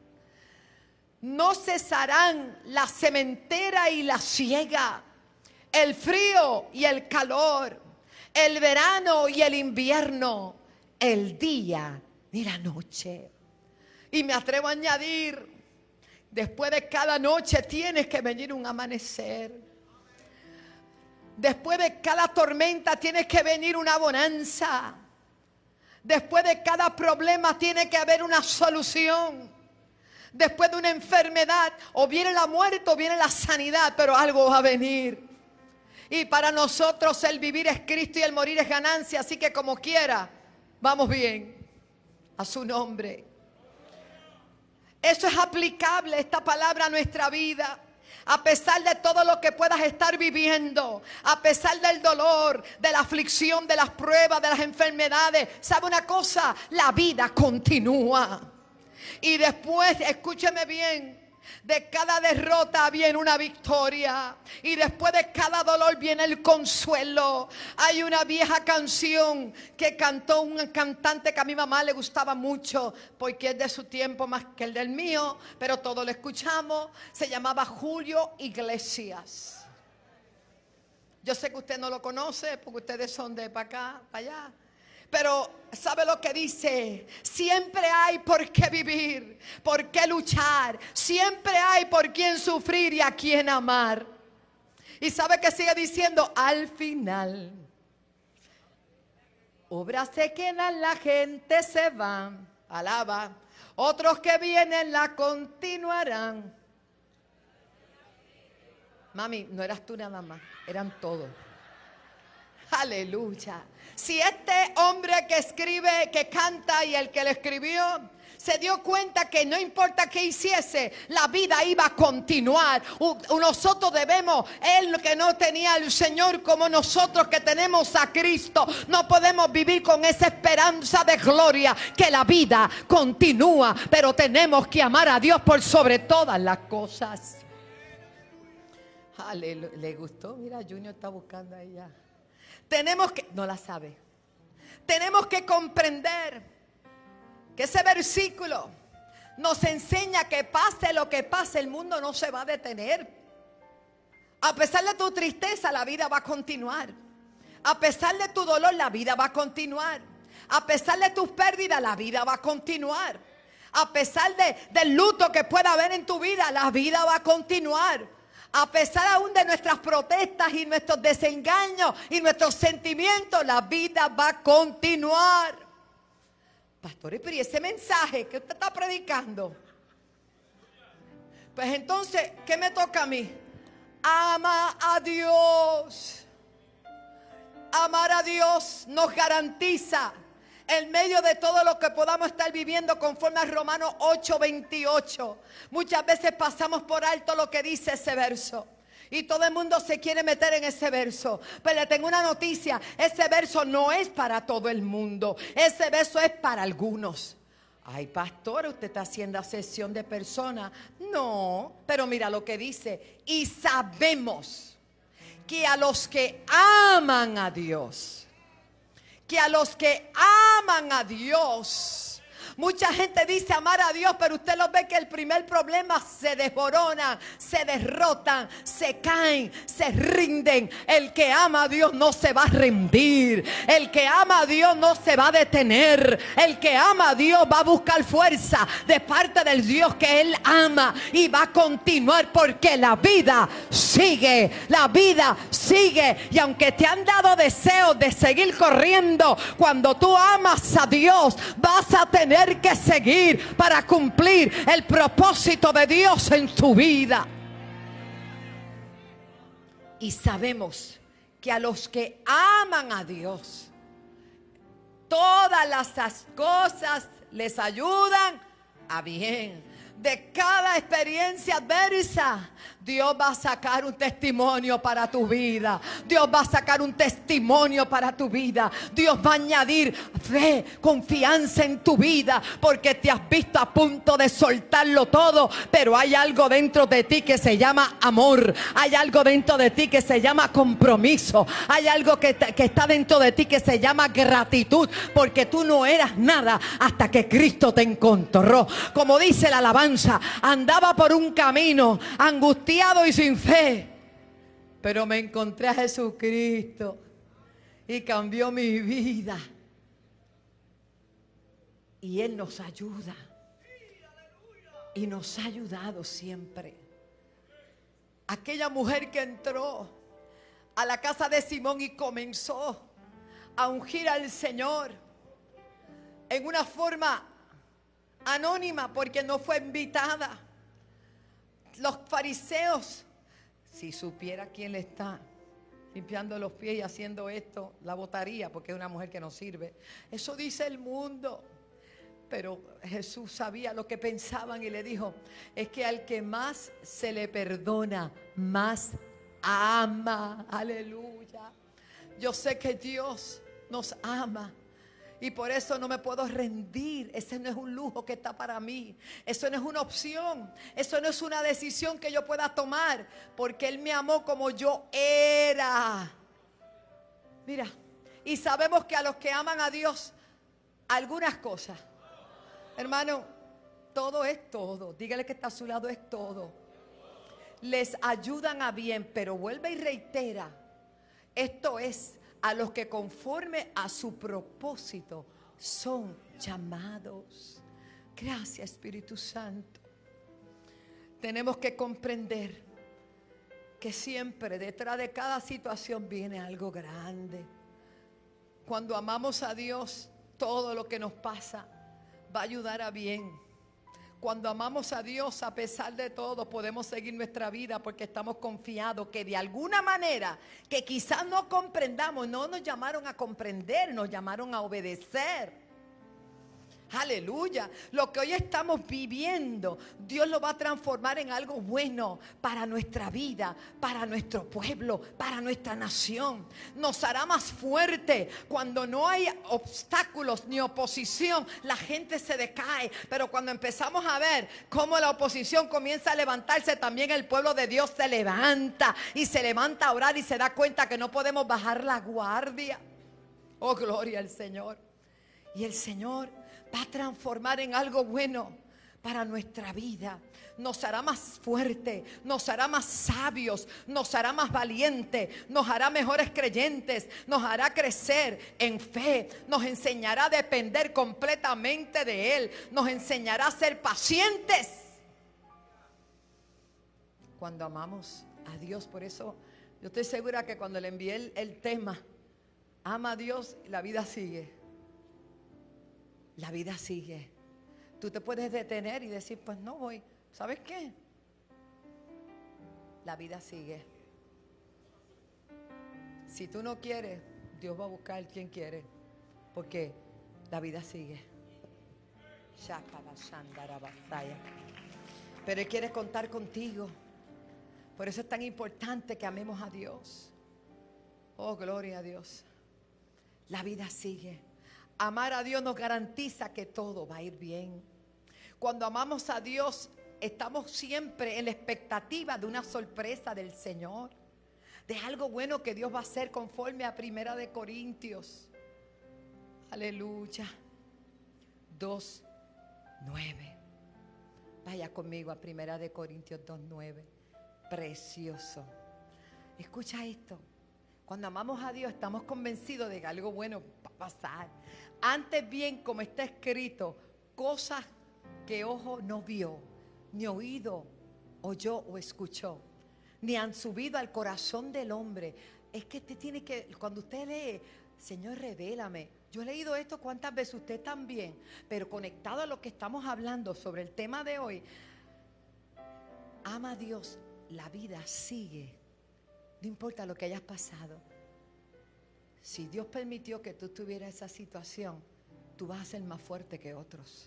no cesarán la sementera y la siega, el frío y el calor, el verano y el invierno, el día y la noche. Y me atrevo a añadir, después de cada noche tienes que venir un amanecer. Después de cada tormenta tienes que venir una bonanza. Después de cada problema tiene que haber una solución. Después de una enfermedad, o viene la muerte o viene la sanidad, pero algo va a venir. Y para nosotros el vivir es Cristo y el morir es ganancia. Así que como quiera, vamos bien. A su nombre. Eso es aplicable, esta palabra, a nuestra vida. A pesar de todo lo que puedas estar viviendo, a pesar del dolor, de la aflicción, de las pruebas, de las enfermedades, ¿sabe una cosa? La vida continúa. Y después, escúcheme bien, De cada derrota viene una victoria. Y después de cada dolor viene el consuelo. Hay una vieja canción que cantó un cantante que a mi mamá le gustaba mucho, porque es de su tiempo más que el del mío, pero todos lo escuchamos. Se llamaba Julio Iglesias. Yo sé que usted no lo conoce porque ustedes son de para acá, para allá. Pero ¿sabe lo que dice? Siempre hay por qué vivir, por qué luchar. Siempre hay por quién sufrir y a quién amar. Y ¿sabe que sigue diciendo? Al final, obras se quedan, la gente se va. Alaba. Otros que vienen la continuarán. Mami, no eras tú nada más, eran todos. Aleluya. Si este hombre que escribe, que canta y el que le escribió se dio cuenta que no importa qué hiciese, la vida iba a continuar. Nosotros debemos, él que no tenía al Señor como nosotros que tenemos a Cristo, no podemos vivir con esa esperanza de gloria, que la vida continúa, pero tenemos que amar a Dios por sobre todas las cosas. Aleluya. ¿Le gustó? Mira, Junior está buscando a ella. Tenemos que, no la sabe. Tenemos que comprender que ese versículo nos enseña que pase lo que pase, el mundo no se va a detener. A pesar de tu tristeza, la vida va a continuar. A pesar de tu dolor, la vida va a continuar. A pesar de tus pérdidas, la vida va a continuar. A pesar del luto que pueda haber en tu vida, la vida va a continuar. A pesar aún de nuestras protestas y nuestros desengaños y nuestros sentimientos, la vida va a continuar. Pastor, pero ¿y ese mensaje que usted está predicando? Pues entonces, ¿qué me toca a mí? Ama a Dios. Amar a Dios nos garantiza, en medio de todo lo que podamos estar viviendo, conforme a Romanos 8:28. Muchas veces pasamos por alto lo que dice ese verso. Y todo el mundo se quiere meter en ese verso. Pero le tengo una noticia. Ese verso no es para todo el mundo. Ese verso es para algunos. Ay, pastor, usted está haciendo sesión de personas. No, pero mira lo que dice. Y sabemos que a los que aman a Dios, mucha gente dice amar a Dios, pero usted lo ve que el primer problema se desboronan, se derrotan, se caen, se rinden. El que ama a Dios no se va a rendir. El que ama a Dios no se va a detener. El que ama a Dios va a buscar fuerza de parte del Dios que él ama y va a continuar, porque la vida sigue, la vida sigue. Y aunque te han dado deseos de seguir corriendo, cuando tú amas a Dios vas a tener que seguir para cumplir el propósito de Dios en tu vida. Y sabemos que a los que aman a Dios, todas las cosas les ayudan a bien. De cada experiencia adversa, Dios va a sacar un testimonio para tu vida. Dios va a sacar un testimonio para tu vida. Dios va a añadir fe, confianza en tu vida, porque te has visto a punto de soltarlo todo, pero hay algo dentro de ti que se llama amor. Hay algo dentro de ti que se llama compromiso. Hay algo que está dentro de ti que se llama gratitud, porque tú no eras nada hasta que Cristo te encontró. Como dice la alabanza, andaba por un camino angustiado y sin fe, pero me encontré a Jesucristo y cambió mi vida. Y Él nos ayuda y nos ha ayudado siempre. Aquella mujer que entró a la casa de Simón y comenzó a ungir al Señor en una forma anónima, porque no fue invitada. Los fariseos, si supiera quién le está limpiando los pies y haciendo esto, la botaría, porque es una mujer que no sirve. Eso dice el mundo. Pero Jesús sabía lo que pensaban y le dijo: es que al que más se le perdona, más ama. Aleluya. Yo sé que Dios nos ama. Y por eso no me puedo rendir. Ese no es un lujo que está para mí. Eso no es una opción. Eso no es una decisión que yo pueda tomar. Porque Él me amó como yo era. Mira, y sabemos que a los que aman a Dios, algunas cosas, hermano, todo es todo. Dígale que está a su lado, es todo. Les ayudan a bien, pero vuelve y reitera. Esto es a los que conforme a su propósito son llamados. Gracias, Espíritu Santo. Tenemos que comprender que siempre detrás de cada situación viene algo grande. Cuando amamos a Dios, todo lo que nos pasa va a ayudar a bien. Cuando amamos a Dios, a pesar de todo, podemos seguir nuestra vida porque estamos confiados que de alguna manera, que quizás no comprendamos, no nos llamaron a comprender, nos llamaron a obedecer. Aleluya. Lo que hoy estamos viviendo, Dios lo va a transformar en algo bueno para nuestra vida, para nuestro pueblo, para nuestra nación. Nos hará más fuerte. Cuando no hay obstáculos ni oposición, la gente se decae. Pero cuando empezamos a ver cómo la oposición comienza a levantarse, también el pueblo de Dios se levanta y se levanta a orar y se da cuenta que no podemos bajar la guardia. Oh, gloria al Señor. Y el Señor va a transformar en algo bueno para nuestra vida. Nos hará más fuerte, nos hará más sabios, nos hará más valientes, nos hará mejores creyentes, nos hará crecer en fe, nos enseñará a depender completamente de Él, nos enseñará a ser pacientes. Cuando amamos a Dios, por eso yo estoy segura que cuando le envié el tema, ama a Dios, la vida sigue. La vida sigue. Tú te puedes detener y decir, pues no voy. ¿Sabes qué? La vida sigue. Si tú no quieres, Dios va a buscar quien quiere. Porque la vida sigue. Pero Él quiere contar contigo. Por eso es tan importante que amemos a Dios. Oh, gloria a Dios. La vida sigue. Amar a Dios nos garantiza que todo va a ir bien. Cuando amamos a Dios, estamos siempre en la expectativa de una sorpresa del Señor, de algo bueno que Dios va a hacer conforme a 1 de Corintios. Aleluya. 2:9. Vaya conmigo a 1 de Corintios 2:9. Precioso. Escucha esto. Cuando amamos a Dios, estamos convencidos de que algo bueno va a pasar. Antes bien, como está escrito, cosas que ojo no vio, ni oído oyó o escuchó, ni han subido al corazón del hombre. Es que usted tiene que, cuando usted lee, Señor, revélame. Yo he leído esto cuántas veces, usted también, pero conectado a lo que estamos hablando sobre el tema de hoy. Ama a Dios, la vida sigue. No importa lo que hayas pasado. Si Dios permitió que tú tuvieras esa situación, tú vas a ser más fuerte que otros.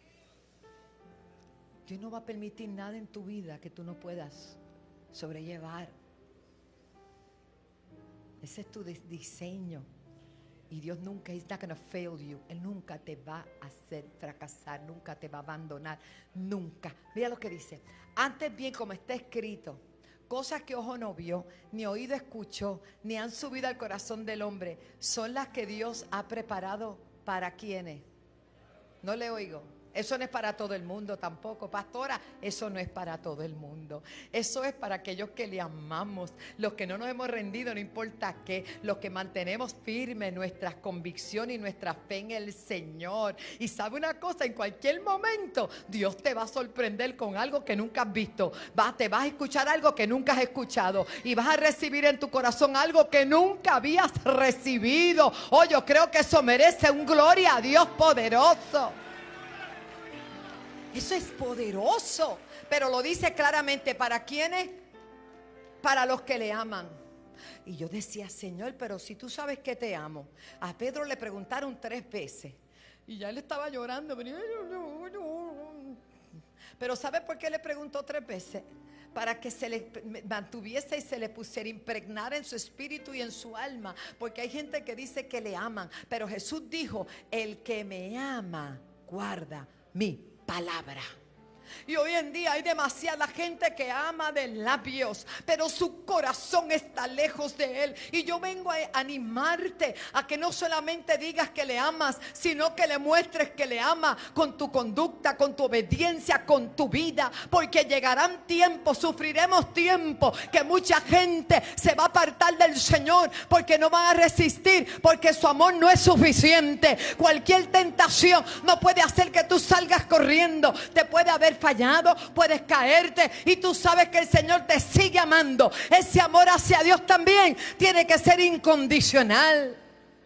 Dios no va a permitir nada en tu vida que tú no puedas sobrellevar. Ese es tu diseño. Y Dios nunca, He's not going to fail you. Él nunca te va a hacer fracasar, nunca te va a abandonar, nunca. Mira lo que dice. Antes bien, como está escrito, cosas que ojo no vio, ni oído escuchó, ni han subido al corazón del hombre, son las que Dios ha preparado para quienes. No le oigo. Eso no es para todo el mundo tampoco, pastora. Eso no es para todo el mundo. Eso es para aquellos que le amamos, los que no nos hemos rendido, no importa qué, los que mantenemos firme nuestras convicciones y nuestra fe en el Señor. Y sabe una cosa, en cualquier momento Dios te va a sorprender con algo que nunca has visto. Te vas a escuchar algo que nunca has escuchado y vas a recibir en tu corazón algo que nunca habías recibido. Oh, yo creo que eso merece un gloria a Dios poderoso. Eso es poderoso, pero lo dice claramente. ¿Para quiénes? Para los que le aman. Y yo decía, Señor, pero si tú sabes que te amo. A Pedro le preguntaron 3 veces y ya él estaba llorando. Pero ¿sabe por qué le preguntó 3 veces? para que se le mantuviese y se le pusiera, impregnara en su espíritu y en su alma. Porque hay gente que dice que le aman, pero Jesús dijo: el que me ama guarda mi palabra. Y hoy en día hay demasiada gente que ama de labios, pero su corazón está lejos de Él. Y yo vengo a animarte a que no solamente digas que le amas, sino que le muestres que le amas con tu conducta, con tu obediencia, con tu vida. Porque llegarán tiempos, sufriremos tiempos que mucha gente se va a apartar del Señor porque no van a resistir, porque su amor no es suficiente. Cualquier tentación no puede hacer que tú salgas corriendo. Te puede haber fallado, puedes caerte, y tú sabes que el Señor te sigue amando. Ese amor hacia Dios también tiene que ser incondicional.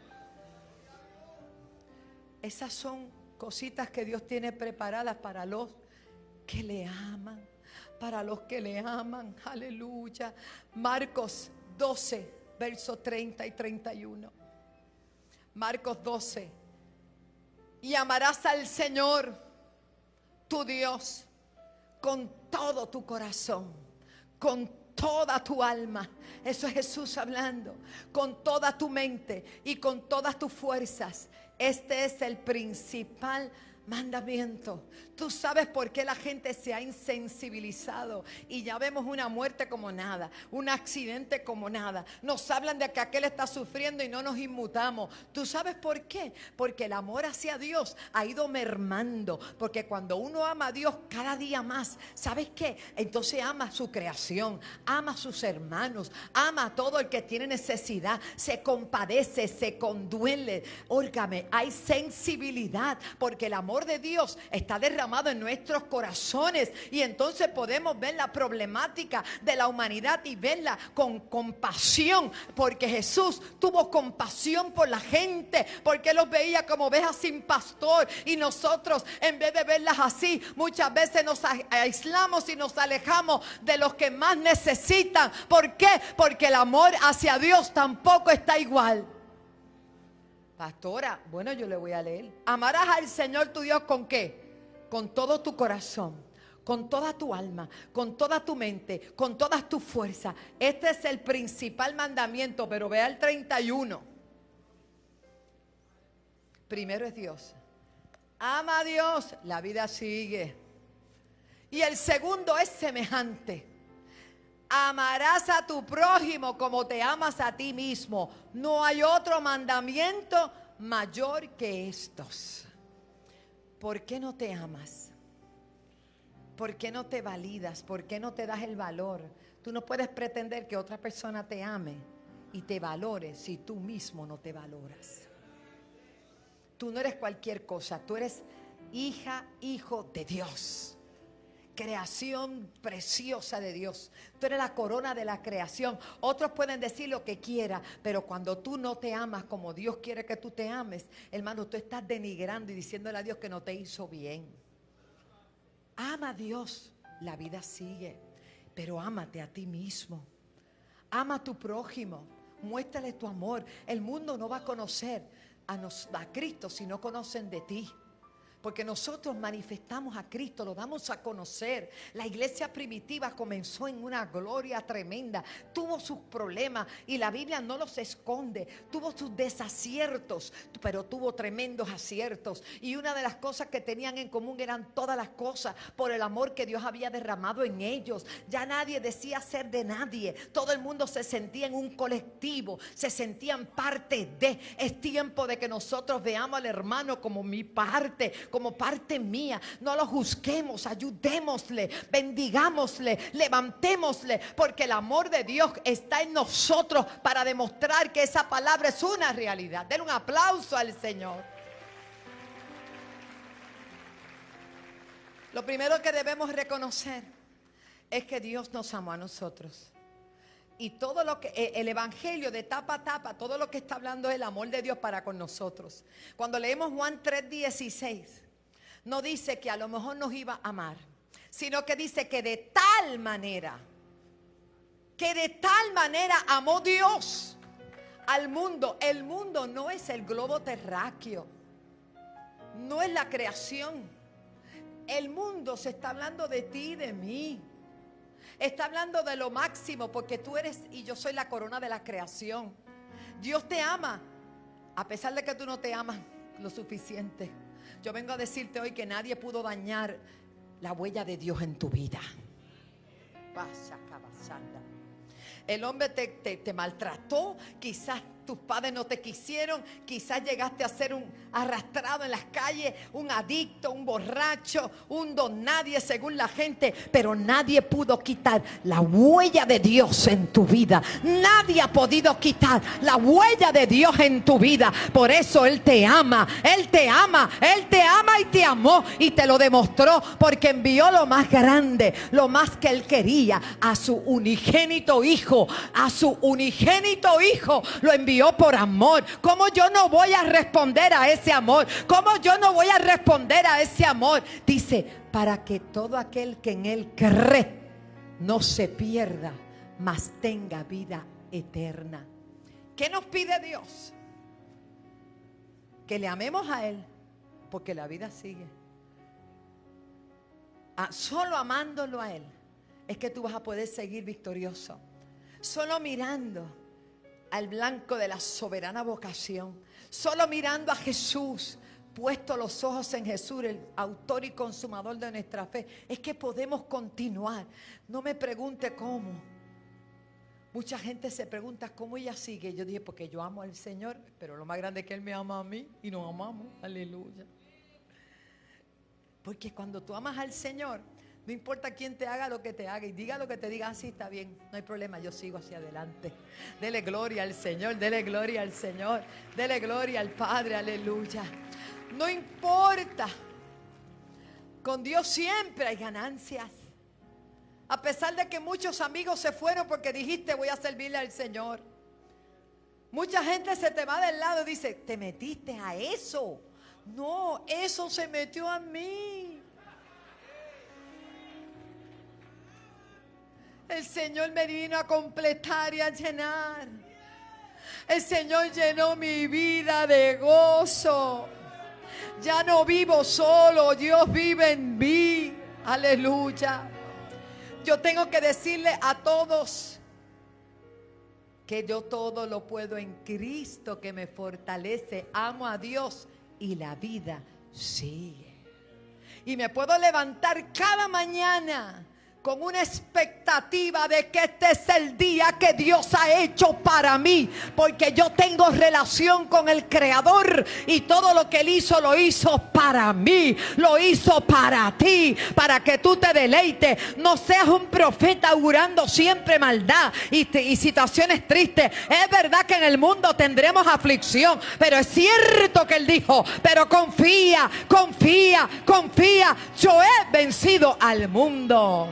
Esas son cositas que Dios tiene preparadas para los que le aman, para los que le aman. Aleluya. Marcos 12, versos 30 y 31. Marcos 12. Y amarás al Señor tu Dios con todo tu corazón, con toda tu alma. Eso es Jesús hablando. Con toda tu mente y con todas tus fuerzas. Este es el principal mandamiento. Tú sabes por qué la gente se ha insensibilizado y ya vemos una muerte como nada, un accidente como nada. Nos hablan de que aquel está sufriendo y no nos inmutamos. ¿Tú sabes por qué? Porque el amor hacia Dios ha ido mermando. Porque cuando uno ama a Dios cada día más, ¿sabes qué? Entonces ama su creación, ama a sus hermanos, ama a todo el que tiene necesidad, se compadece, se conduele. Óigame, hay sensibilidad porque el amor de Dios está derramado en nuestros corazones, y entonces podemos ver la problemática de la humanidad y verla con compasión, porque Jesús tuvo compasión por la gente, porque los veía como ovejas sin pastor, y nosotros, en vez de verlas así, muchas veces nos aislamos y nos alejamos de los que más necesitan. ¿Por qué? Porque el amor hacia Dios tampoco está igual. Pastora, bueno, yo le voy a leer. Amarás al Señor tu Dios ¿con qué? Con todo tu corazón, con toda tu alma, con toda tu mente, con todas tus fuerzas. Este es el principal mandamiento, pero vea el 31. Primero es Dios. Ama a Dios, la vida sigue. Y el segundo es semejante. Amarás a tu prójimo como te amas a ti mismo. No hay otro mandamiento mayor que estos. ¿Por qué no te amas? ¿Por qué no te validas? ¿Por qué no te das el valor? Tú no puedes pretender que otra persona te ame y te valore si tú mismo no te valoras. Tú no eres cualquier cosa. Tú eres hija, hijo de Dios. Creación preciosa de Dios. Tú eres la corona de la creación. Otros pueden decir lo que quieran, pero cuando tú no te amas como Dios quiere que tú te ames, hermano, tú estás denigrando y diciéndole a Dios que no te hizo bien. Ama a Dios, la vida sigue, pero ámate a ti mismo. Ama a tu prójimo, muéstrale tu amor. El mundo no va a conocer a Cristo si no conocen de ti. Porque nosotros manifestamos a Cristo, lo damos a conocer. La iglesia primitiva comenzó en una gloria tremenda. Tuvo sus problemas y la Biblia no los esconde. Tuvo sus desaciertos, pero tuvo tremendos aciertos. Y una de las cosas que tenían en común eran todas las cosas por el amor que Dios había derramado en ellos. Ya nadie decía ser de nadie. Todo el mundo se sentía en un colectivo, se sentían parte de. Es tiempo de que nosotros veamos al hermano como mi parte, como parte mía. No lo juzguemos, ayudémosle, bendigámosle, levantémosle, porque el amor de Dios está en nosotros para demostrar que esa palabra es una realidad. Den un aplauso al Señor. Lo primero que debemos reconocer es que Dios nos amó a nosotros. Y todo lo que el evangelio de tapa a tapa, todo lo que está hablando es el amor de Dios para con nosotros. Cuando leemos Juan 3:16, no dice que a lo mejor nos iba a amar, sino que dice que de tal manera amó Dios al mundo. El mundo no es el globo terráqueo, no es la creación. El mundo se está hablando de ti y de mí. Está hablando de lo máximo, porque tú eres y yo soy la corona de la creación. Dios te ama, a pesar de que tú no te amas lo suficiente. Yo vengo a decirte hoy que nadie pudo dañar la huella de Dios en tu vida. El hombre te maltrató, quizás tus padres no te quisieron, quizás llegaste a ser un arrastrado en las calles, un adicto, un borracho, un don nadie según la gente, pero nadie pudo quitar la huella de Dios en tu vida. Nadie ha podido quitar la huella de Dios en tu vida. Por eso Él te ama, Él te ama, Él te ama y te amó y te lo demostró, porque envió lo más grande, lo más que Él quería, a su unigénito Hijo. A su unigénito Hijo lo envió por amor. ¿Cómo yo no voy a responder a ese amor? ¿Cómo yo no voy a responder a ese amor? Dice, para que todo aquel que en Él cree no se pierda, mas tenga vida eterna. ¿Qué nos pide Dios? Que le amemos a Él, porque la vida sigue. Solo amándolo a Él es que tú vas a poder seguir victorioso. Solo mirando al blanco de la soberana vocación, solo mirando a Jesús, puesto los ojos en Jesús, el autor y consumador de nuestra fe, es que podemos continuar. No me pregunte cómo. Mucha gente se pregunta cómo ella sigue. Yo dije, porque yo amo al Señor, pero lo más grande es que Él me ama a mí y nos amamos. Aleluya. Porque cuando tú amas al Señor, no importa quién te haga lo que te haga y diga lo que te diga, así está bien, no hay problema, yo sigo hacia adelante. Dele gloria al Señor, dele gloria al Señor, dele gloria al Padre, aleluya. No importa, con Dios siempre hay ganancias. A pesar de que muchos amigos se fueron porque dijiste voy a servirle al Señor. Mucha gente se te va del lado y dice, te metiste a eso. No, eso se metió a mí. El Señor me vino a completar y a llenar. El Señor llenó mi vida de gozo. Ya no vivo solo, Dios vive en mí. Aleluya. Yo tengo que decirle a todos que yo todo lo puedo en Cristo que me fortalece. Amo a Dios y la vida sigue. Y me puedo levantar cada mañana con una expectativa de que este es el día que Dios ha hecho para mí, porque yo tengo relación con el Creador y todo lo que Él hizo lo hizo para mí, lo hizo para ti, para que tú te deleites. No seas un profeta augurando siempre maldad y situaciones tristes. Es verdad que en el mundo tendremos aflicción, pero es cierto que Él dijo, pero confía, confía, confía, yo he vencido al mundo.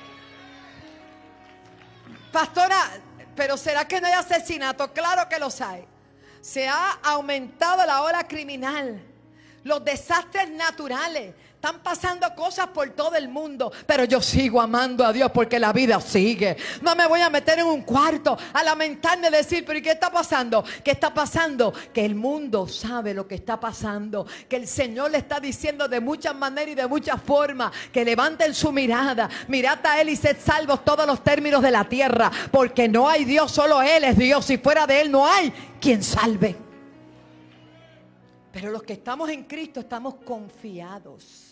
Pastora, pero ¿será que no hay asesinato? Claro que los hay. Se ha aumentado la ola criminal, los desastres naturales. Están pasando cosas por todo el mundo, pero yo sigo amando a Dios porque la vida sigue. No me voy a meter en un cuarto a lamentarme y decir, pero ¿y qué está pasando? ¿Qué está pasando? Que el mundo sabe lo que está pasando, que el Señor le está diciendo de muchas maneras y de muchas formas que levanten su mirada, mirad a Él y sed salvos todos los términos de la tierra, porque no hay Dios, solo Él es Dios y fuera de Él no hay quien salve. Pero los que estamos en Cristo estamos confiados.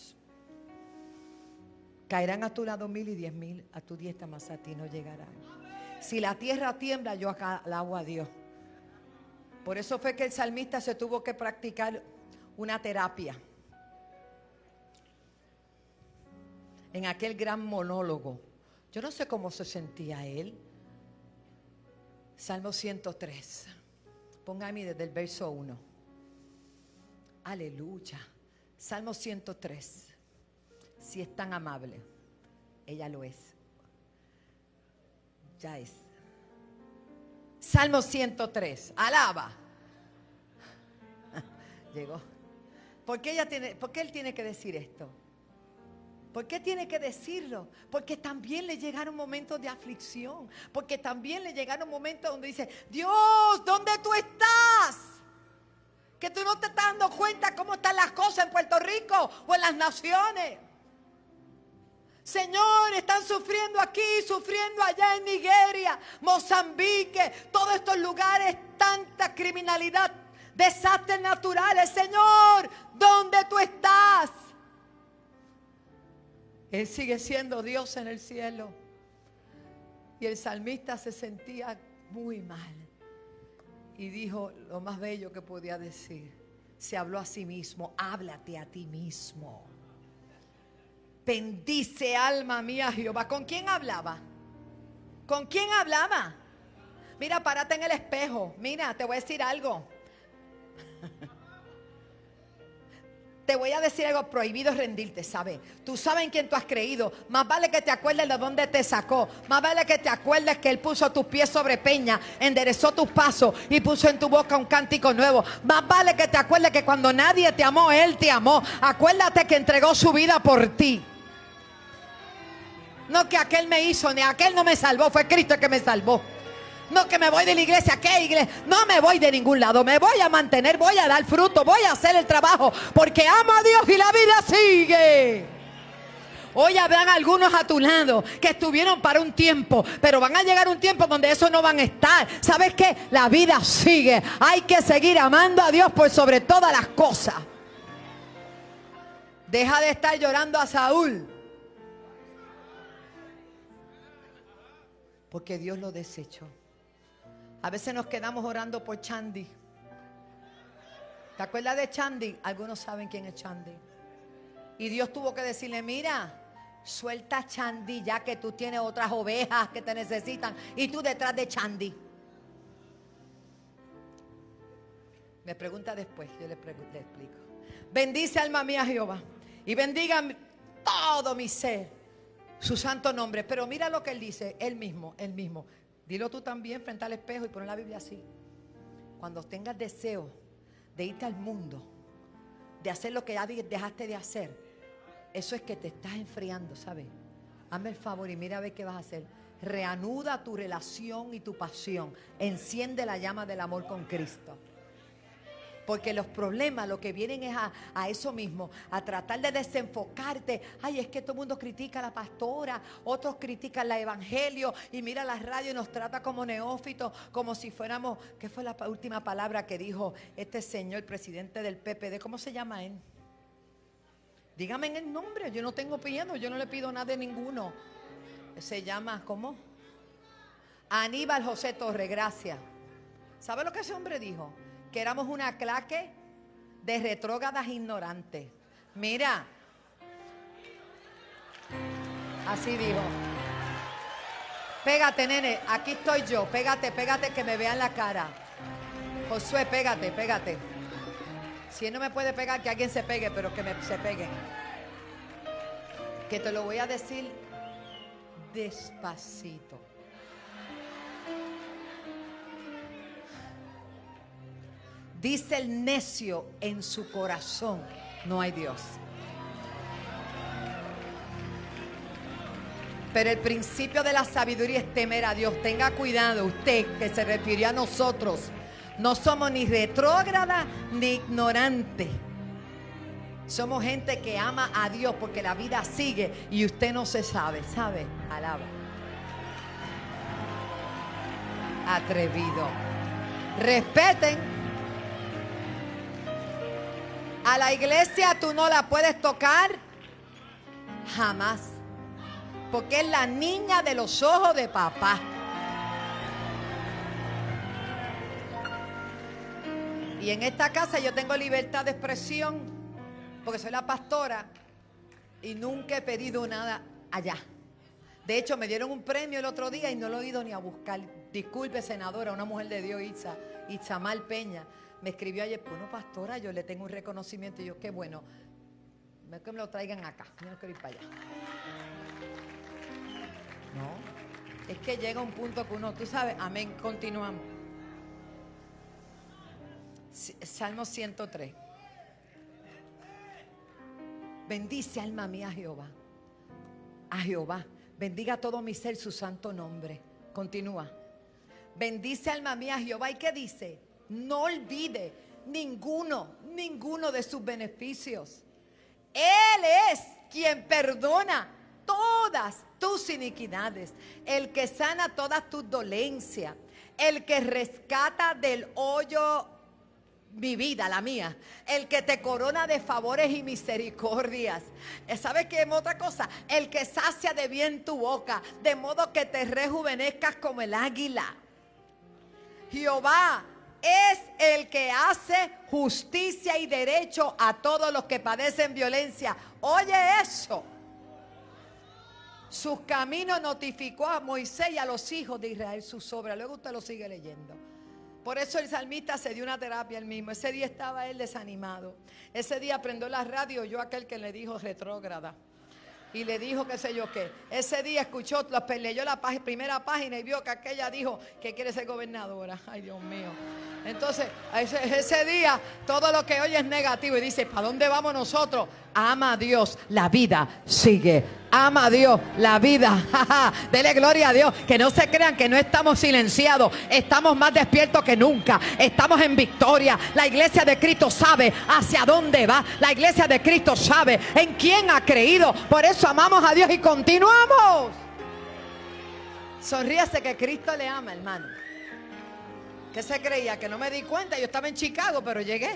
Caerán a tu lado 1000 y 10,000 a tu diestra, mas a ti no llegarán. Si la tierra tiembla, yo alabo a Dios. Por eso fue que el salmista se tuvo que practicar una terapia. En aquel gran monólogo. Yo no sé cómo se sentía él. Salmo 103. Póngame desde el verso 1. Aleluya. Salmo 103. Si es tan amable, ella lo es. Ya es. Salmo 103. Alaba. Llegó. ¿Por qué él tiene que decir esto? ¿Por qué tiene que decirlo? Porque también le llegaron momentos de aflicción. Porque también le llegaron momentos donde dice, Dios, ¿dónde tú estás? Que tú no te estás dando cuenta cómo están las cosas en Puerto Rico o en las naciones. Señor, están sufriendo aquí, sufriendo allá en Nigeria, Mozambique, todos estos lugares, tanta criminalidad, desastres naturales. Señor, ¿dónde tú estás? Él sigue siendo Dios en el cielo. Y el salmista se sentía muy mal. Y dijo lo más bello que podía decir. Se habló a sí mismo. Háblate a ti mismo. Bendice alma mía Jehová. ¿Con quién hablaba? ¿Con quién hablaba? Mira, párate en el espejo. Mira, te voy a decir algo. Te voy a decir algo, prohibido rendirte, ¿sabes? Tú sabes en quién tú has creído. Más vale que te acuerdes de dónde te sacó. Más vale que te acuerdes que Él puso tus pies sobre peña, enderezó tus pasos y puso en tu boca un cántico nuevo. Más vale que te acuerdes que cuando nadie te amó, Él te amó. Acuérdate que entregó su vida por ti. No que aquel me hizo, ni aquel no me salvó, fue Cristo el que me salvó. No que me voy de la iglesia, ¿qué iglesia? No me voy de ningún lado, me voy a mantener, voy a dar fruto, voy a hacer el trabajo, porque amo a Dios y la vida sigue. Hoy habrán algunos a tu lado que estuvieron para un tiempo, pero van a llegar un tiempo donde esos no van a estar. ¿Sabes qué? La vida sigue, hay que seguir amando a Dios por sobre todas las cosas. Deja de estar llorando a Saúl, porque Dios lo desechó. A veces nos quedamos orando por Chandy. ¿Te acuerdas de Chandy? Algunos saben quién es Chandy. Y Dios tuvo que decirle, mira, suelta a Chandy ya que tú tienes otras ovejas que te necesitan. Y tú detrás de Chandy. Me pregunta después, yo le explico. Bendice alma mía Jehová. Y bendiga todo mi ser, su santo nombre. Pero mira lo que Él dice, Él mismo. Dilo tú también frente al espejo y pon la Biblia así. Cuando tengas deseo de irte al mundo, de hacer lo que ya dejaste de hacer, eso es que te estás enfriando, ¿sabes? Hazme el favor y mira a ver qué vas a hacer. Reanuda tu relación y tu pasión. Enciende la llama del amor con Cristo. Porque los problemas lo que vienen es a eso mismo, a tratar de desenfocarte. Ay, es que todo el mundo critica a la pastora, otros critican el evangelio y mira la radio y nos trata como neófitos, como si fuéramos, ¿qué fue la última palabra que dijo este señor, el presidente del PPD? ¿Cómo se llama él? Dígame en el nombre, yo no tengo pidiendo, yo no le pido nada de ninguno. Se llama, ¿cómo? Aníbal José Torres, gracias. ¿Sabe lo que ese hombre dijo? Que éramos una clase de retrógradas ignorantes. Mira, así dijo. Pégate, nene, aquí estoy yo. Pégate que me vean la cara. Josué, pégate. Si él no me puede pegar, que alguien se pegue, pero que se pegue. Que te lo voy a decir despacito. Dice el necio en su corazón, no hay Dios. Pero el principio de la sabiduría es temer a Dios. Tenga cuidado usted que se refirió a nosotros. No somos ni retrógrada ni ignorante. Somos gente que ama a Dios porque la vida sigue y usted no se sabe. Alaba. Atrevido. Respeten. A la iglesia tú no la puedes tocar jamás, porque es la niña de los ojos de papá. Y en esta casa yo tengo libertad de expresión, porque soy la pastora y nunca he pedido nada allá. De hecho, me dieron un premio el otro día y no lo he ido ni a buscar. Disculpe, senadora, una mujer de Dios, Itzamar Peña. Me escribió ayer, bueno, pastora, yo le tengo un reconocimiento. Y yo, qué bueno, que me lo traigan acá. Yo no quiero ir para allá. No, es que llega un punto que uno, tú sabes, amén, continuamos. Salmo 103. Bendice alma mía a Jehová. A Jehová. Bendiga todo mi ser su santo nombre. Continúa. Bendice alma mía a Jehová. ¿Y qué dice? No olvide ninguno de sus beneficios. Él es quien perdona todas tus iniquidades, el que sana todas tus dolencias, el que rescata del hoyo mi vida, la mía, el que te corona de favores y misericordias. ¿Sabes qué es otra cosa? El que sacia de bien tu boca, de modo que te rejuvenezcas como el águila. Jehová es el que hace justicia y derecho a todos los que padecen violencia. Oye eso. Sus caminos notificó a Moisés y a los hijos de Israel sus obras. Luego usted lo sigue leyendo. Por eso el salmista se dio una terapia él mismo. Ese día estaba él desanimado. Ese día prendió la radio, oyó a aquel que le dijo retrógrada. Y le dijo qué sé yo qué. Ese día escuchó, leyó la primera página y vio que aquella dijo que quiere ser gobernadora. Ay, Dios mío. Entonces, ese día todo lo que oye es negativo y dice, ¿para dónde vamos nosotros? Ama a Dios, la vida sigue. Ama a Dios, la vida. Dele gloria a Dios. Que no se crean que no estamos silenciados. Estamos más despiertos que nunca. Estamos en victoria. La iglesia de Cristo sabe hacia dónde va. La iglesia de Cristo sabe en quién ha creído. Por eso amamos a Dios y continuamos. Sonríase que Cristo le ama, hermano. ¿Qué se creía? Que no me di cuenta. Yo estaba en Chicago, pero llegué.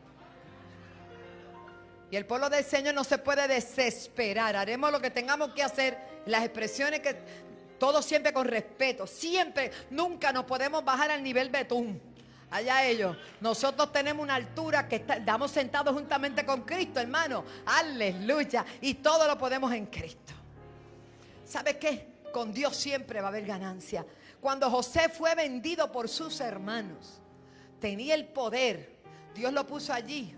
Y el pueblo del Señor no se puede desesperar. Haremos lo que tengamos que hacer. Las expresiones que todo siempre con respeto. Siempre, nunca nos podemos bajar al nivel betún. Allá ellos. Nosotros tenemos una altura que estamos sentados juntamente con Cristo, hermano. Aleluya. Y todo lo podemos en Cristo. ¿Sabe qué? Con Dios siempre va a haber ganancia. Cuando José fue vendido por sus hermanos, tenía el poder. Dios lo puso allí,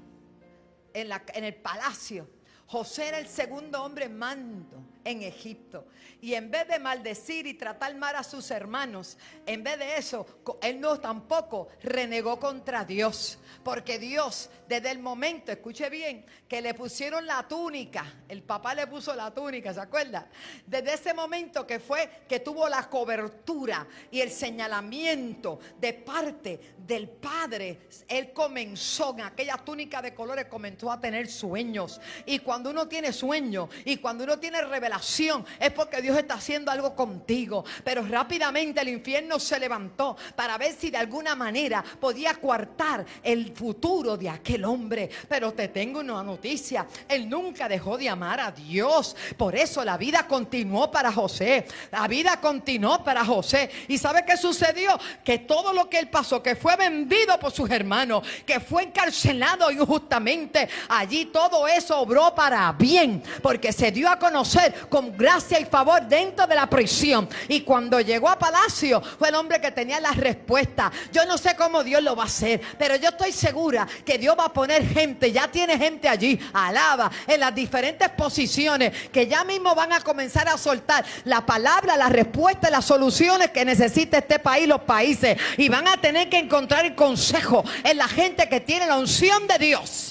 en el palacio. José era el segundo hombre en mando en Egipto. Y en vez de maldecir y tratar mal a sus hermanos, en vez de eso, él no tampoco renegó contra Dios. Porque Dios, desde el momento, escuche bien, que le pusieron la túnica, el papá le puso la túnica, ¿se acuerda? Desde ese momento que tuvo la cobertura y el señalamiento de parte del Padre, él comenzó en aquella túnica de colores, comenzó a tener sueños. Y cuando uno tiene sueños y cuando uno tiene revelación, es porque Dios está haciendo algo contigo. Pero rápidamente el infierno se levantó para ver si de alguna manera podía coartar el futuro de aquel hombre. Pero te tengo una noticia: él nunca dejó de amar a Dios. Por eso la vida continuó para José. La vida continuó para José. ¿Y sabe qué sucedió? Que todo lo que él pasó, que fue vendido por sus hermanos, que fue encarcelado injustamente, allí todo eso obró para bien, porque se dio a conocer con gracia y favor dentro de la prisión. Y cuando llegó a palacio, fue el hombre que tenía la respuesta. Yo no sé cómo Dios lo va a hacer, pero yo estoy segura que Dios va a poner gente, ya tiene gente allí, alaba, en las diferentes posiciones, que ya mismo van a comenzar a soltar la palabra, la respuesta y las soluciones que necesita este país, los países. Y van a tener que encontrar el consejo en la gente que tiene la unción de Dios.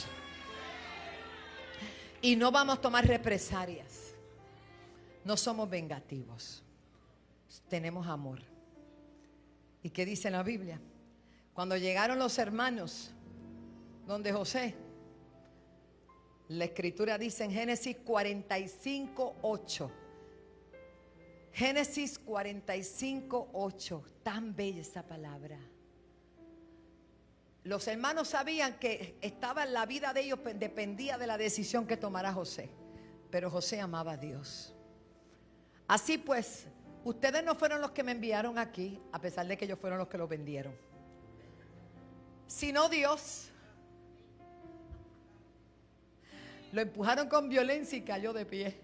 Y no vamos a tomar represalias. No somos vengativos. Tenemos amor. ¿Y qué dice la Biblia? Cuando llegaron los hermanos donde José, la escritura dice en Génesis 45:8. Génesis 45:8. Tan bella esa palabra. Los hermanos sabían que estaba en la vida de ellos, dependía de la decisión que tomara José. Pero José amaba a Dios. Así pues, ustedes no fueron los que me enviaron aquí, a pesar de que ellos fueron los que los vendieron, sino Dios. Lo empujaron con violencia y cayó de pie.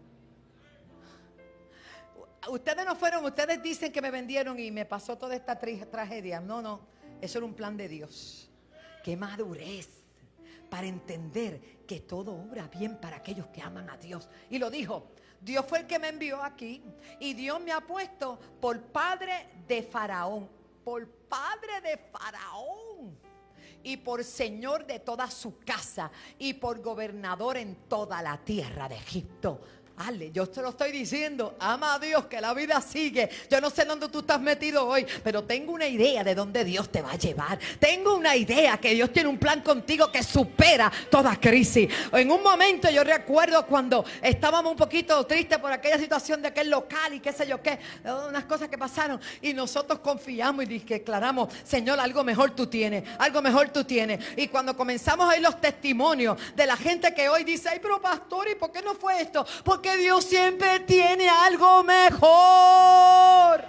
Ustedes no fueron, ustedes dicen que me vendieron y me pasó toda esta tragedia. No, eso era un plan de Dios. Qué madurez para entender que todo obra bien para aquellos que aman a Dios. Y lo dijo: Dios fue el que me envió aquí y Dios me ha puesto por padre de Faraón. Por padre de Faraón. Y por señor de toda su casa. Y por gobernador en toda la tierra de Egipto. Ale, yo te lo estoy diciendo, ama a Dios, que la vida sigue. Yo no sé dónde tú estás metido hoy, pero tengo una idea de dónde Dios te va a llevar. Tengo una idea que Dios tiene un plan contigo que supera toda crisis. En un momento yo recuerdo cuando estábamos un poquito tristes por aquella situación de aquel local y qué sé yo qué, unas cosas que pasaron, y nosotros confiamos y declaramos, Señor, algo mejor tú tienes, algo mejor tú tienes. Y cuando comenzamos a oír los testimonios de la gente que hoy dice, ay, pero pastor, ¿y por qué no fue esto? Porque Dios siempre tiene algo mejor.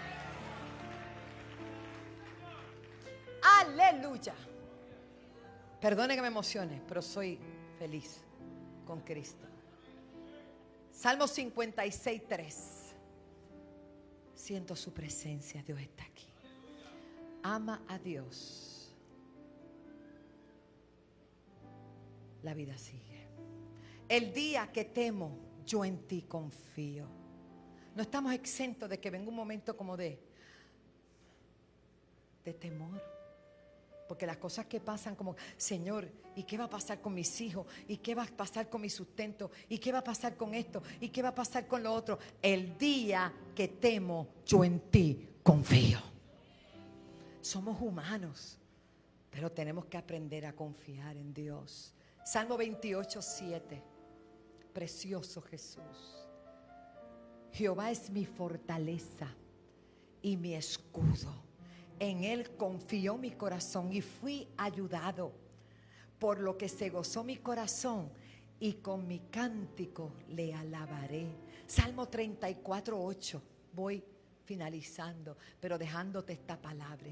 Aleluya. Perdone que me emocione, pero soy feliz con Cristo. Salmo 56:3. Siento su presencia, Dios está aquí. Ama a Dios. La vida sigue. El día que temo, yo en ti confío. No estamos exentos de que venga un momento como de temor. Porque las cosas que pasan como, Señor, ¿y qué va a pasar con mis hijos? ¿Y qué va a pasar con mi sustento? ¿Y qué va a pasar con esto? ¿Y qué va a pasar con lo otro? El día que temo, yo en ti confío. Somos humanos, pero tenemos que aprender a confiar en Dios. Salmo 28:7. Precioso Jesús. Jehová es mi fortaleza y mi escudo. En Él confió mi corazón y fui ayudado. Por lo que se gozó mi corazón y con mi cántico le alabaré. Salmo 34:8. Voy finalizando, pero dejándote esta palabra.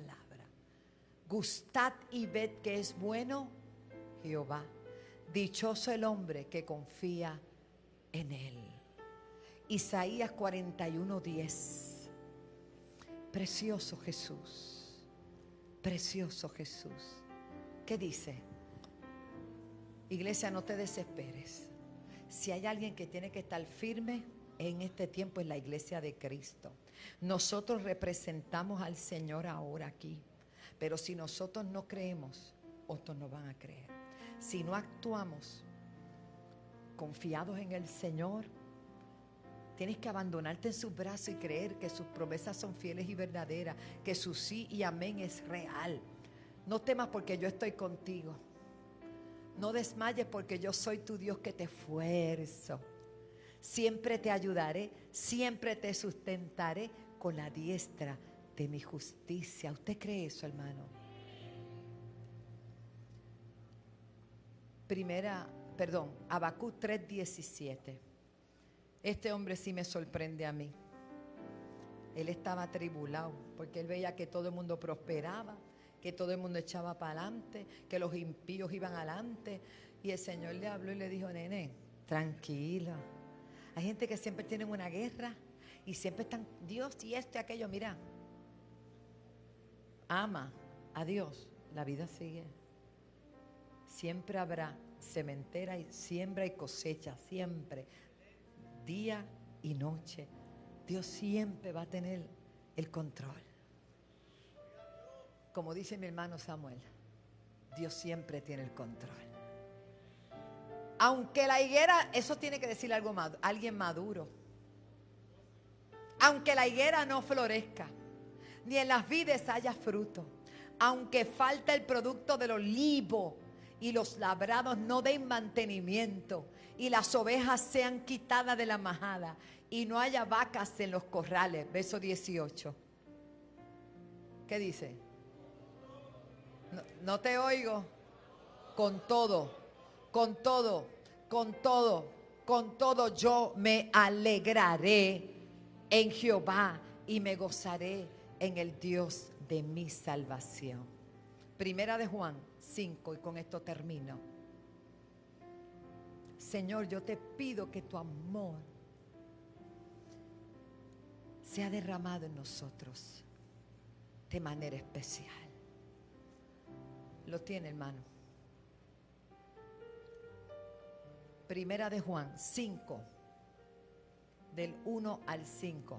Gustad y ved que es bueno Jehová. Dichoso el hombre que confía en Él. Isaías 41:10. Precioso Jesús. Precioso Jesús. ¿Qué dice? Iglesia, no te desesperes. Si hay alguien que tiene que estar firme en este tiempo, es la iglesia de Cristo. Nosotros representamos al Señor ahora aquí. Pero si nosotros no creemos, otros no van a creer. Si no actuamos confiados en el Señor, tienes que abandonarte en sus brazos y creer que sus promesas son fieles y verdaderas, que su sí y amén es real. No temas porque yo estoy contigo. No desmayes porque yo soy tu Dios que te esfuerzo. Siempre te ayudaré, siempre te sustentaré con la diestra de mi justicia. ¿Usted cree eso, hermano? Habacuc 3:17. Este hombre sí me sorprende a mí. Él estaba atribulado porque él veía que todo el mundo prosperaba, que todo el mundo echaba para adelante, que los impíos iban adelante. Y el Señor le habló y le dijo, nene, tranquilo. Hay gente que siempre tienen una guerra y siempre están, Dios y esto y aquello. Mira, ama a Dios, la vida sigue. Siempre habrá sementera y siembra y cosecha, siempre. Día y noche, Dios siempre va a tener el control. Como dice mi hermano Samuel, Dios siempre tiene el control. Aunque la higuera, eso tiene que decir alguien maduro. Aunque la higuera no florezca, ni en las vides haya fruto, aunque falte el producto del olivo y los labrados no den mantenimiento, y las ovejas sean quitadas de la majada, y no haya vacas en los corrales. Verso 18. ¿Qué dice? No te oigo. Con todo yo me alegraré en Jehová y me gozaré en el Dios de mi salvación. Primera de Juan 5, y con esto termino. Señor, yo te pido que tu amor sea derramado en nosotros de manera especial. Lo tiene, hermano. Primera de Juan 5, del 1 al 5.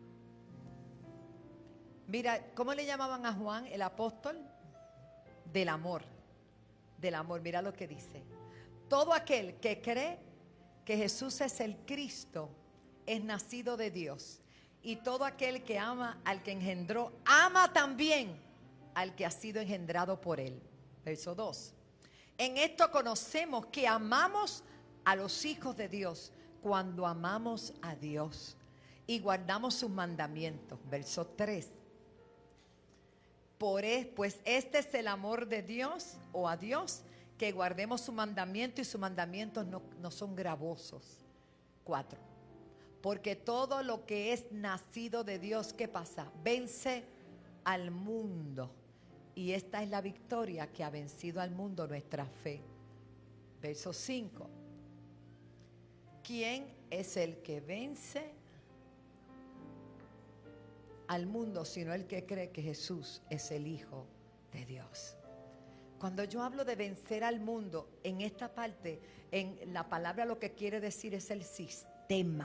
Mira, ¿cómo le llamaban a Juan, el apóstol? Del amor. Del amor, mira lo que dice. Todo aquel que cree que Jesús es el Cristo, es nacido de Dios. Y todo aquel que ama al que engendró, ama también al que ha sido engendrado por él. Verso 2. En esto conocemos que amamos a los hijos de Dios cuando amamos a Dios y guardamos sus mandamientos. Verso 3. Pues este es el amor de Dios o a Dios, que guardemos su mandamiento, y sus mandamientos no son gravosos. 4. Porque todo lo que es nacido de Dios, ¿qué pasa? Vence al mundo. Y esta es la victoria que ha vencido al mundo, nuestra fe. Verso 5. ¿Quién es el que vence al mundo sino el que cree que Jesús es el Hijo de Dios? Cuando yo hablo de vencer al mundo, en esta parte, en la palabra lo que quiere decir es el sistema.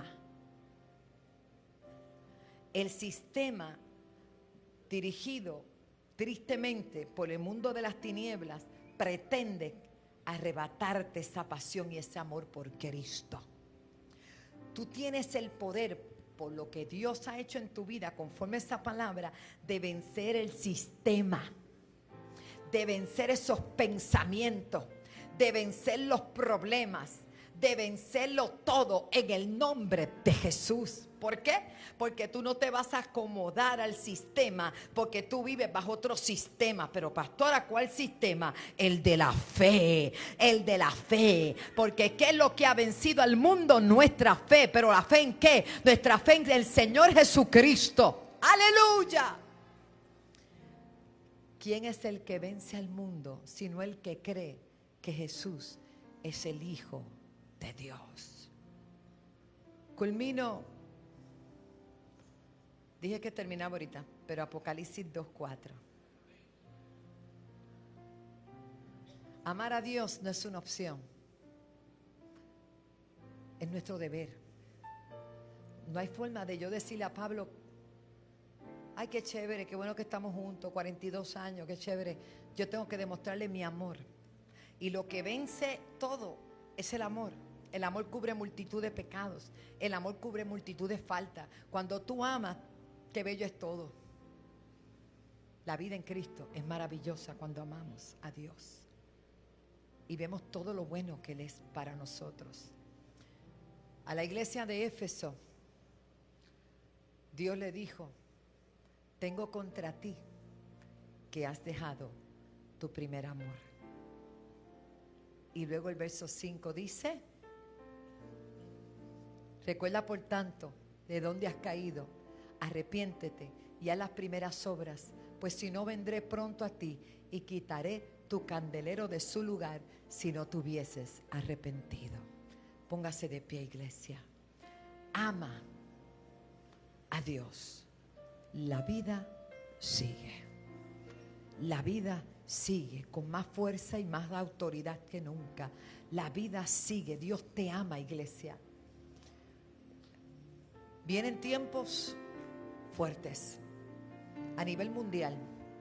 El sistema dirigido tristemente por el mundo de las tinieblas pretende arrebatarte esa pasión y ese amor por Cristo. Tú tienes el poder, por lo que Dios ha hecho en tu vida, conforme a esa palabra, de vencer el sistema, de vencer esos pensamientos, de vencer los problemas, de vencerlo todo en el nombre de Jesús. ¿Por qué? Porque tú no te vas a acomodar al sistema, porque tú vives bajo otro sistema. Pero pastora, ¿cuál sistema? El de la fe, el de la fe. Porque ¿qué es lo que ha vencido al mundo? Nuestra fe. ¿Pero la fe en qué? Nuestra fe en el Señor Jesucristo. ¡Aleluya! ¿Quién es el que vence al mundo sino el que cree que Jesús es el Hijo de Dios? Culmino. Dije que terminaba ahorita, pero Apocalipsis 2:4. Amar a Dios no es una opción, es nuestro deber. No hay forma de yo decirle a Pablo: ay, qué chévere, qué bueno que estamos juntos, 42 años, qué chévere. Yo tengo que demostrarle mi amor. Y lo que vence todo es el amor. El amor cubre multitud de pecados. El amor cubre multitud de faltas. Cuando tú amas, qué bello es todo. La vida en Cristo es maravillosa cuando amamos a Dios y vemos todo lo bueno que Él es para nosotros. A la iglesia de Éfeso, Dios le dijo: tengo contra ti que has dejado tu primer amor. Y luego el verso 5 dice: recuerda por tanto de dónde has caído, arrepiéntete y haz las primeras obras, pues si no, vendré pronto a ti y quitaré tu candelero de su lugar si no te hubieses arrepentido. Póngase de pie, iglesia. Ama a Dios. La vida sigue. La vida sigue con más fuerza y más autoridad que nunca. La vida sigue. Dios te ama, iglesia. Vienen tiempos fuertes a nivel mundial.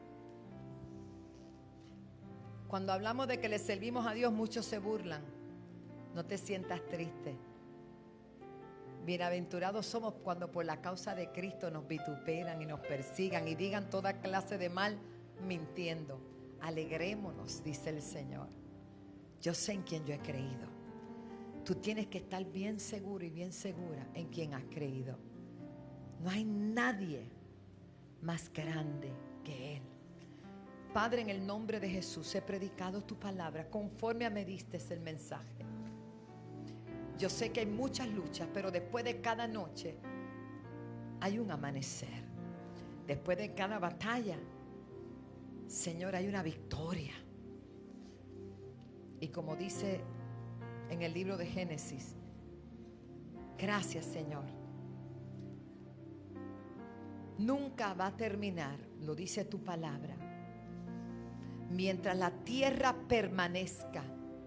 Cuando hablamos de que le servimos a Dios, muchos se burlan. No te sientas triste. Bienaventurados somos cuando por la causa de Cristo nos vituperan y nos persigan y digan toda clase de mal mintiendo. Alegrémonos, dice el Señor. Yo sé en quién yo he creído. Tú tienes que estar bien seguro y bien segura en quién has creído. No hay nadie más grande que Él. Padre, en el nombre de Jesús he predicado tu palabra conforme a me diste el mensaje. Yo sé que hay muchas luchas, pero después de cada noche hay un amanecer. Después de cada batalla, Señor, hay una victoria. Y como dice en el libro de Génesis, gracias, Señor. Nunca va a terminar, lo dice tu palabra. Mientras la tierra permanezca,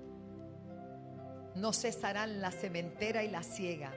no cesarán la sementera y la siega,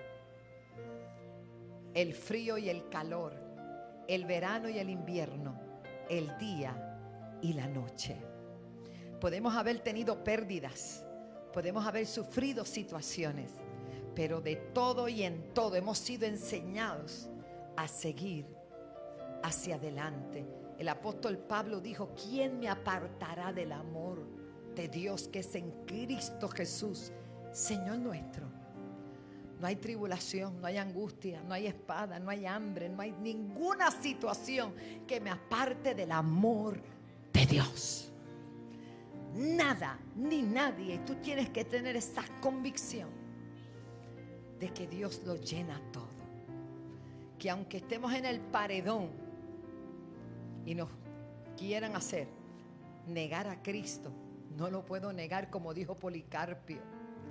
el frío y el calor, el verano y el invierno, el día y la noche. Podemos haber tenido pérdidas, podemos haber sufrido situaciones, pero de todo y en todo hemos sido enseñados a seguir hacia adelante. El apóstol Pablo dijo: ¿quién me apartará del amor de Dios que es en Cristo Jesús, Señor nuestro? No hay tribulación, no hay angustia, no hay espada, no hay hambre, no hay ninguna situación que me aparte del amor de Dios. Nada, ni nadie. Tú tienes que tener esa convicción de que Dios lo llena todo. Que aunque estemos en el paredón y nos quieran hacer negar a Cristo, no lo puedo negar, como dijo Policarpio.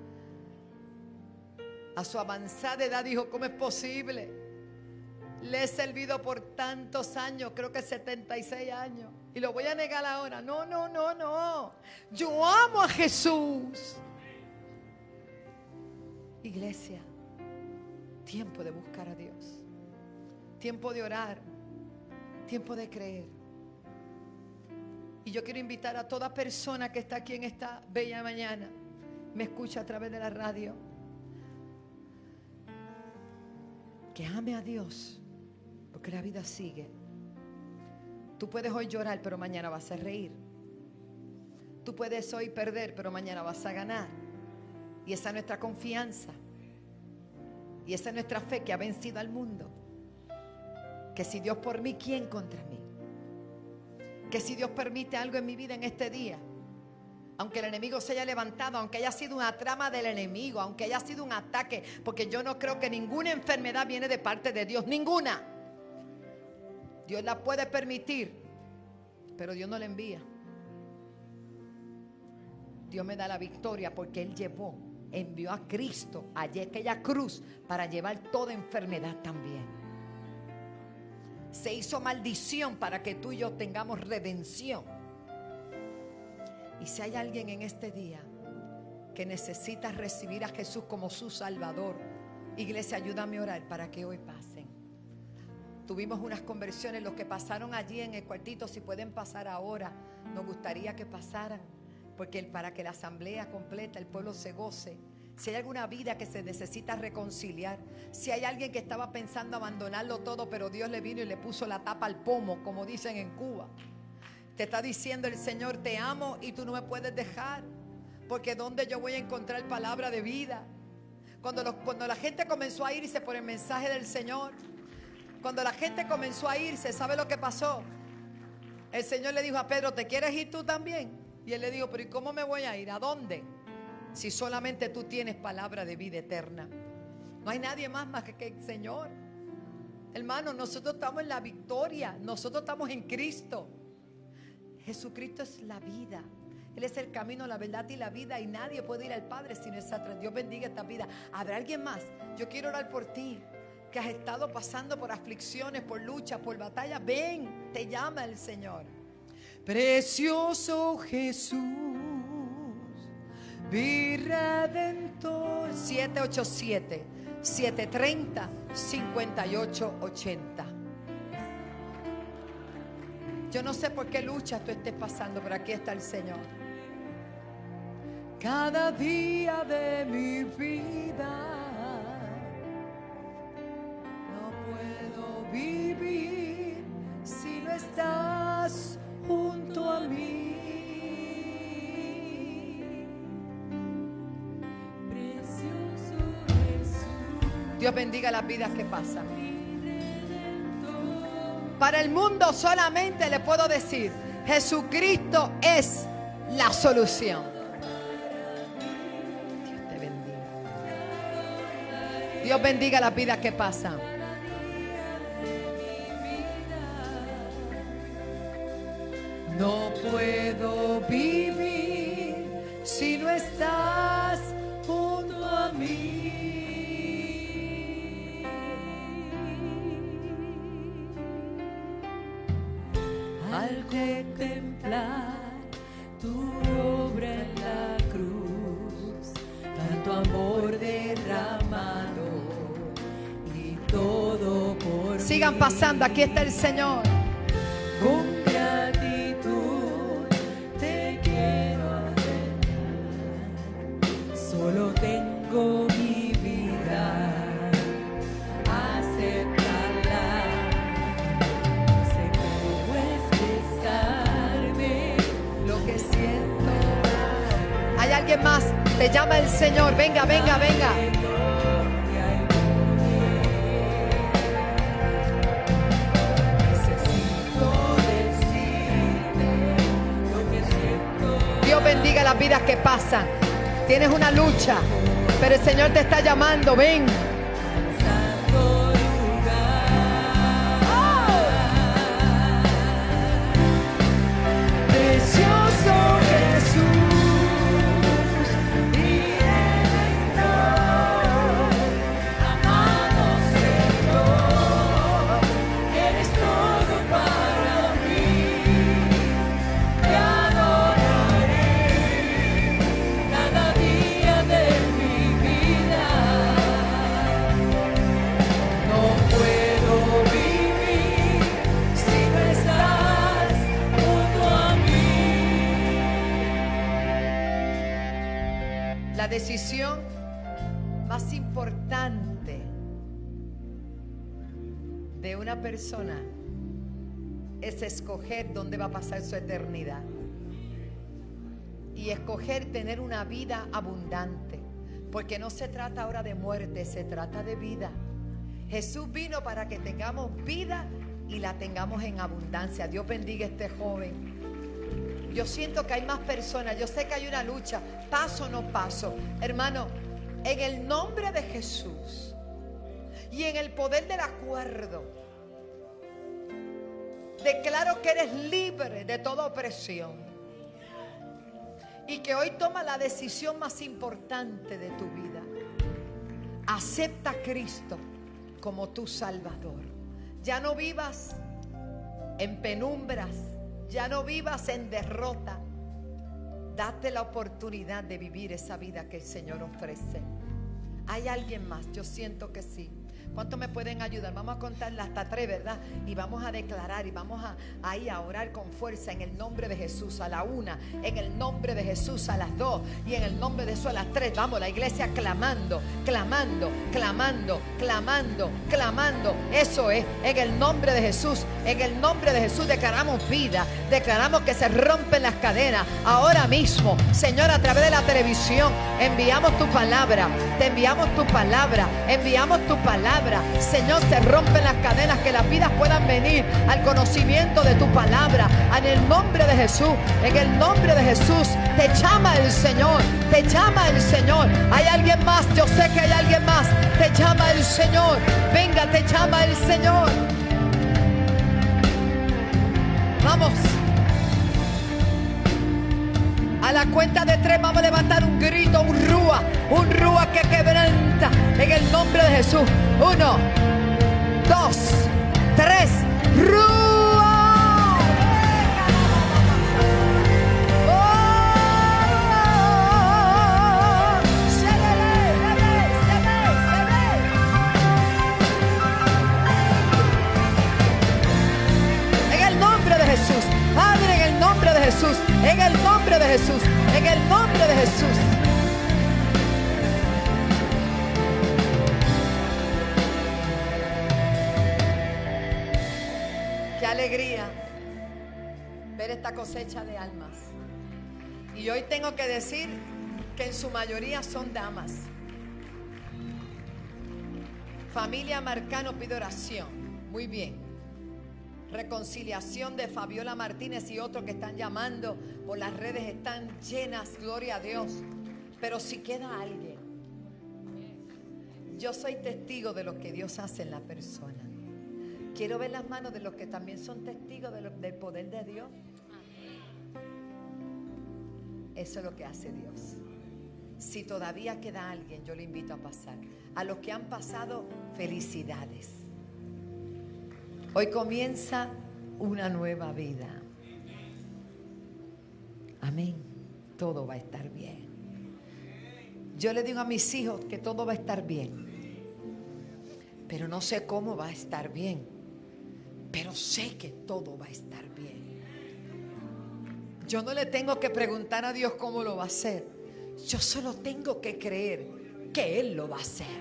A su avanzada edad dijo: ¿cómo es posible? Le he servido por tantos años, creo que 76 años, y lo voy a negar ahora. No, no, no, no. Yo amo a Jesús. Iglesia, tiempo de buscar a Dios, tiempo de orar, tiempo de creer. Y yo quiero invitar a toda persona que está aquí en esta bella mañana, me escucha a través de la radio, que ame a Dios, porque la vida sigue. Tú puedes hoy llorar, pero mañana vas a reír. Tú puedes hoy perder, pero mañana vas a ganar. Y esa es nuestra confianza. Y esa es nuestra fe, que ha vencido al mundo. Que si Dios por mí, ¿quién contra mí? Que si Dios permite algo en mi vida en este día, aunque el enemigo se haya levantado, aunque haya sido una trama del enemigo, aunque haya sido un ataque, porque yo no creo que ninguna enfermedad viene de parte de Dios, ninguna. Dios la puede permitir, pero Dios no la envía. Dios me da la victoria porque Él envió a Cristo a aquella cruz para llevar toda enfermedad también. Se hizo maldición para que tú y yo tengamos redención. Y si hay alguien en este día que necesita recibir a Jesús como su Salvador, iglesia, ayúdame a orar para que hoy pasen. Tuvimos unas conversiones, los que pasaron allí en el cuartito, si pueden pasar ahora, nos gustaría que pasaran, porque para que la asamblea completa, el pueblo se goce. Si hay alguna vida que se necesita reconciliar, si hay alguien que estaba pensando abandonarlo todo, pero Dios le vino y le puso la tapa al pomo, como dicen en Cuba. Te está diciendo el Señor: te amo y tú no me puedes dejar, porque ¿dónde yo voy a encontrar palabra de vida? Cuando la gente comenzó a irse por el mensaje del Señor, cuando la gente comenzó a irse, ¿sabe lo que pasó? El Señor le dijo a Pedro: ¿te quieres ir tú también? Y él le dijo: pero ¿y cómo me voy a ir? ¿A dónde? Si solamente tú tienes palabra de vida eterna. No hay nadie más que el Señor. Hermano, nosotros estamos en la victoria. Nosotros estamos en Cristo. Jesucristo es la vida. Él es el camino, la verdad y la vida. Y nadie puede ir al Padre sin esa. Dios bendiga esta vida. ¿Habrá alguien más? Yo quiero orar por ti, que has estado pasando por aflicciones, por luchas, por batallas. Ven, te llama el Señor. Precioso Jesús, mi Redentor. 787-730-5880. Yo no sé por qué luchas tú estés pasando, pero aquí está el Señor. Cada día de mi vida no puedo vivir si no estás junto a mí. Precioso Jesús. Dios bendiga las vidas que pasan. Para el mundo solamente le puedo decir: Jesucristo es la solución. Dios te bendiga. Dios bendiga las vidas que pasan. No puedo vivir si no estás junto a mí. Al contemplar tu obra en la cruz, tanto amor derramado y todo por sigan mí. Pasando, aquí está el Señor. Con gratitud te quiero aceptar, solo tengo mi vida alguien más, te llama el Señor. Venga, venga, venga. Dios bendiga las vidas que pasan. Tienes una lucha, pero el Señor te está llamando. Ven. Precioso Jesús, mi Redentor, amado Señor, eres todo para mí. Te adoraré cada día de mi vida. No puedo vivir si no estás junto a mí. La decisión más importante de una persona es escoger dónde va a pasar su eternidad y escoger tener una vida abundante, porque no se trata ahora de muerte, se trata de vida. Jesús vino para que tengamos vida y la tengamos en abundancia. Dios bendiga a este joven. Yo siento que hay más personas. Yo sé que hay una lucha, paso o no paso. Hermano, en el nombre de Jesús y en el poder del acuerdo, declaro que eres libre de toda opresión y que hoy toma la decisión más importante de tu vida. Acepta a Cristo como tu Salvador. Ya no vivas en penumbras, ya no vivas en derrota. Date la oportunidad de vivir esa vida que el Señor ofrece. ¿Hay alguien más? Yo siento que sí. ¿Cuántos me pueden ayudar? Vamos a contarla hasta 3, ¿verdad? Y vamos a declarar y vamos a ir a orar con fuerza en el nombre de Jesús. A la 1, en el nombre de Jesús a las 2 y en el nombre de Jesús a las 3. Vamos, la iglesia clamando, clamando, clamando, clamando, clamando. Eso es, en el nombre de Jesús. En el nombre de Jesús declaramos vida. Declaramos que se rompen las cadenas. Ahora mismo, Señor, a través de la televisión, enviamos tu palabra. Te enviamos tu palabra. Enviamos tu palabra. Señor, se rompen las cadenas, que las vidas puedan venir al conocimiento de tu palabra. En el nombre de Jesús, en el nombre de Jesús, te llama el Señor, te llama el Señor. ¿Hay alguien más? Yo sé que hay alguien más. Te llama el Señor. Venga, te llama el Señor. Vamos. A la cuenta de 3 vamos a levantar un grito, un rúa que quebranta en el nombre de Jesús. 1, 2, 3, rúa. En el nombre de Jesús, Padre, en el nombre de Jesús, en el nombre de Jesús, en el nombre de Jesús. Qué alegría ver esta cosecha de almas. Y hoy tengo que decir que en su mayoría son damas. Familia Marcano pide oración. Muy bien. Reconciliación de Fabiola Martínez y otros que están llamando por las redes están llenas, gloria a Dios. Pero si queda alguien, yo soy testigo de lo que Dios hace en la persona. Quiero ver las manos de los que también son testigos del poder de Dios. Eso es lo que hace Dios. Si todavía queda alguien, yo le invito a pasar. A los que han pasado, felicidades. Hoy comienza una nueva vida. Amén. Todo va a estar bien. Yo le digo a mis hijos que todo va a estar bien. Pero no sé cómo va a estar bien. Pero sé que todo va a estar bien. Yo no le tengo que preguntar a Dios cómo lo va a hacer. Yo solo tengo que creer que Él lo va a hacer.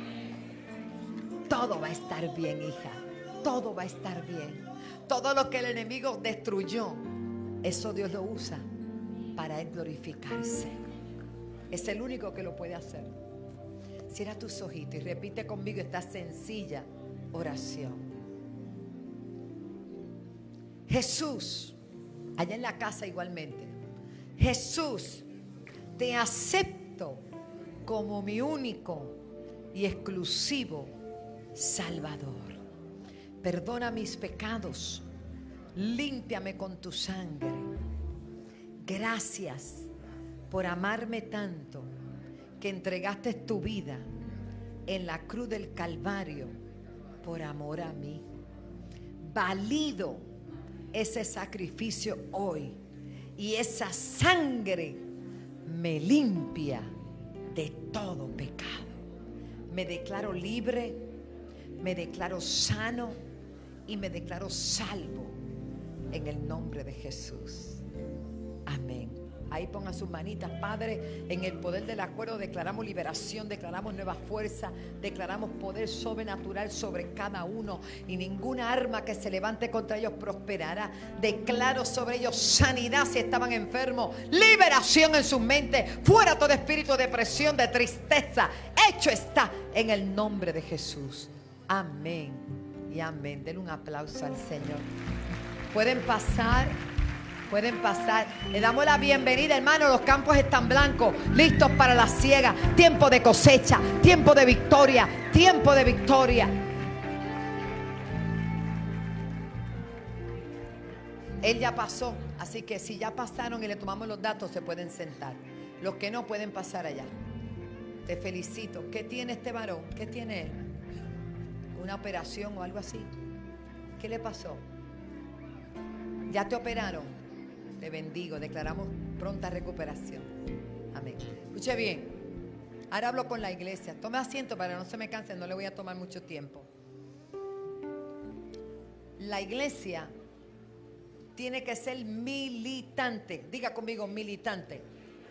Todo va a estar bien, hija. Todo va a estar bien. Todo lo que el enemigo destruyó, eso Dios lo usa para Él glorificarse. Es el único que lo puede hacer. Cierra tus ojitos y repite conmigo esta sencilla oración. Jesús, allá en la casa igualmente. Jesús, te acepto como mi único y exclusivo Salvador. Perdona mis pecados, límpiame con tu sangre. Gracias por amarme tanto que entregaste tu vida en la cruz del Calvario por amor a mí. Valido ese sacrificio hoy y esa sangre me limpia de todo pecado. Me declaro libre, me declaro sano y me declaro salvo en el nombre de Jesús. Amén. Ahí pongan sus manitas, Padre, en el poder del acuerdo declaramos liberación, declaramos nueva fuerza, declaramos poder sobrenatural sobre cada uno y ninguna arma que se levante contra ellos prosperará. Declaro sobre ellos sanidad si estaban enfermos, liberación en sus mentes, fuera todo espíritu de depresión, de tristeza. Hecho está en el nombre de Jesús. Amén y amén. Denle un aplauso al Señor. Pueden pasar. Pueden pasar. Le damos la bienvenida, hermano. Los campos están blancos, listos para la siega. Tiempo de cosecha, tiempo de victoria, tiempo de victoria. Él ya pasó, así que si ya pasaron y le tomamos los datos, se pueden sentar. Los que no pueden pasar allá. Te felicito. ¿Qué tiene este varón? ¿Qué tiene él? ¿Una operación o algo así? ¿Qué le pasó? ¿Ya te operaron? Te bendigo, declaramos pronta recuperación. Amén. Escuche bien. Ahora hablo con la iglesia. Tome asiento para que no se me canse, no le voy a tomar mucho tiempo. La iglesia tiene que ser militante. Diga conmigo, militante.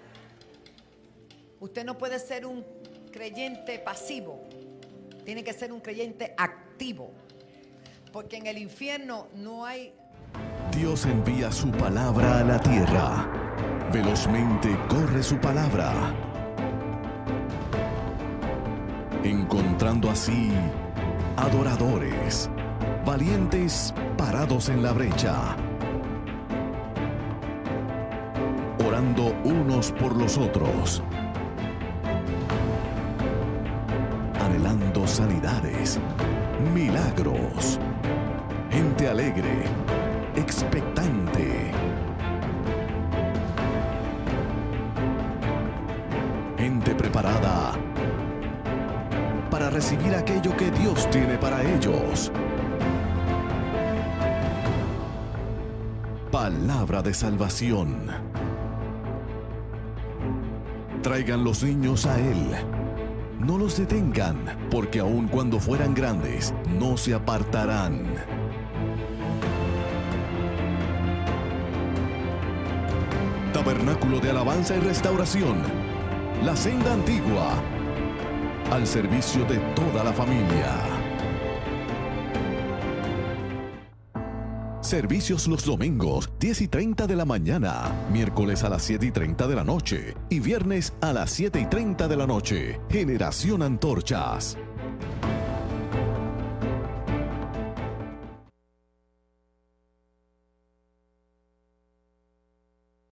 Usted no puede ser un creyente pasivo. Tiene que ser un creyente activo. Porque en el infierno no hay... Dios envía su palabra a la tierra. Velozmente corre su palabra, encontrando así adoradores, valientes parados en la brecha, orando unos por los otros, anhelando sanidades, milagros, gente alegre, expectante, gente preparada para recibir aquello que Dios tiene para ellos. Palabra de salvación. Traigan los niños a Él. No los detengan, porque aun cuando fueran grandes, no se apartarán. Tabernáculo de Alabanza y Restauración, la senda antigua, al servicio de toda la familia. Servicios los domingos, 10:30 de la mañana, miércoles a las 7:30 de la noche y viernes a las 7:30 de la noche. Generación Antorchas.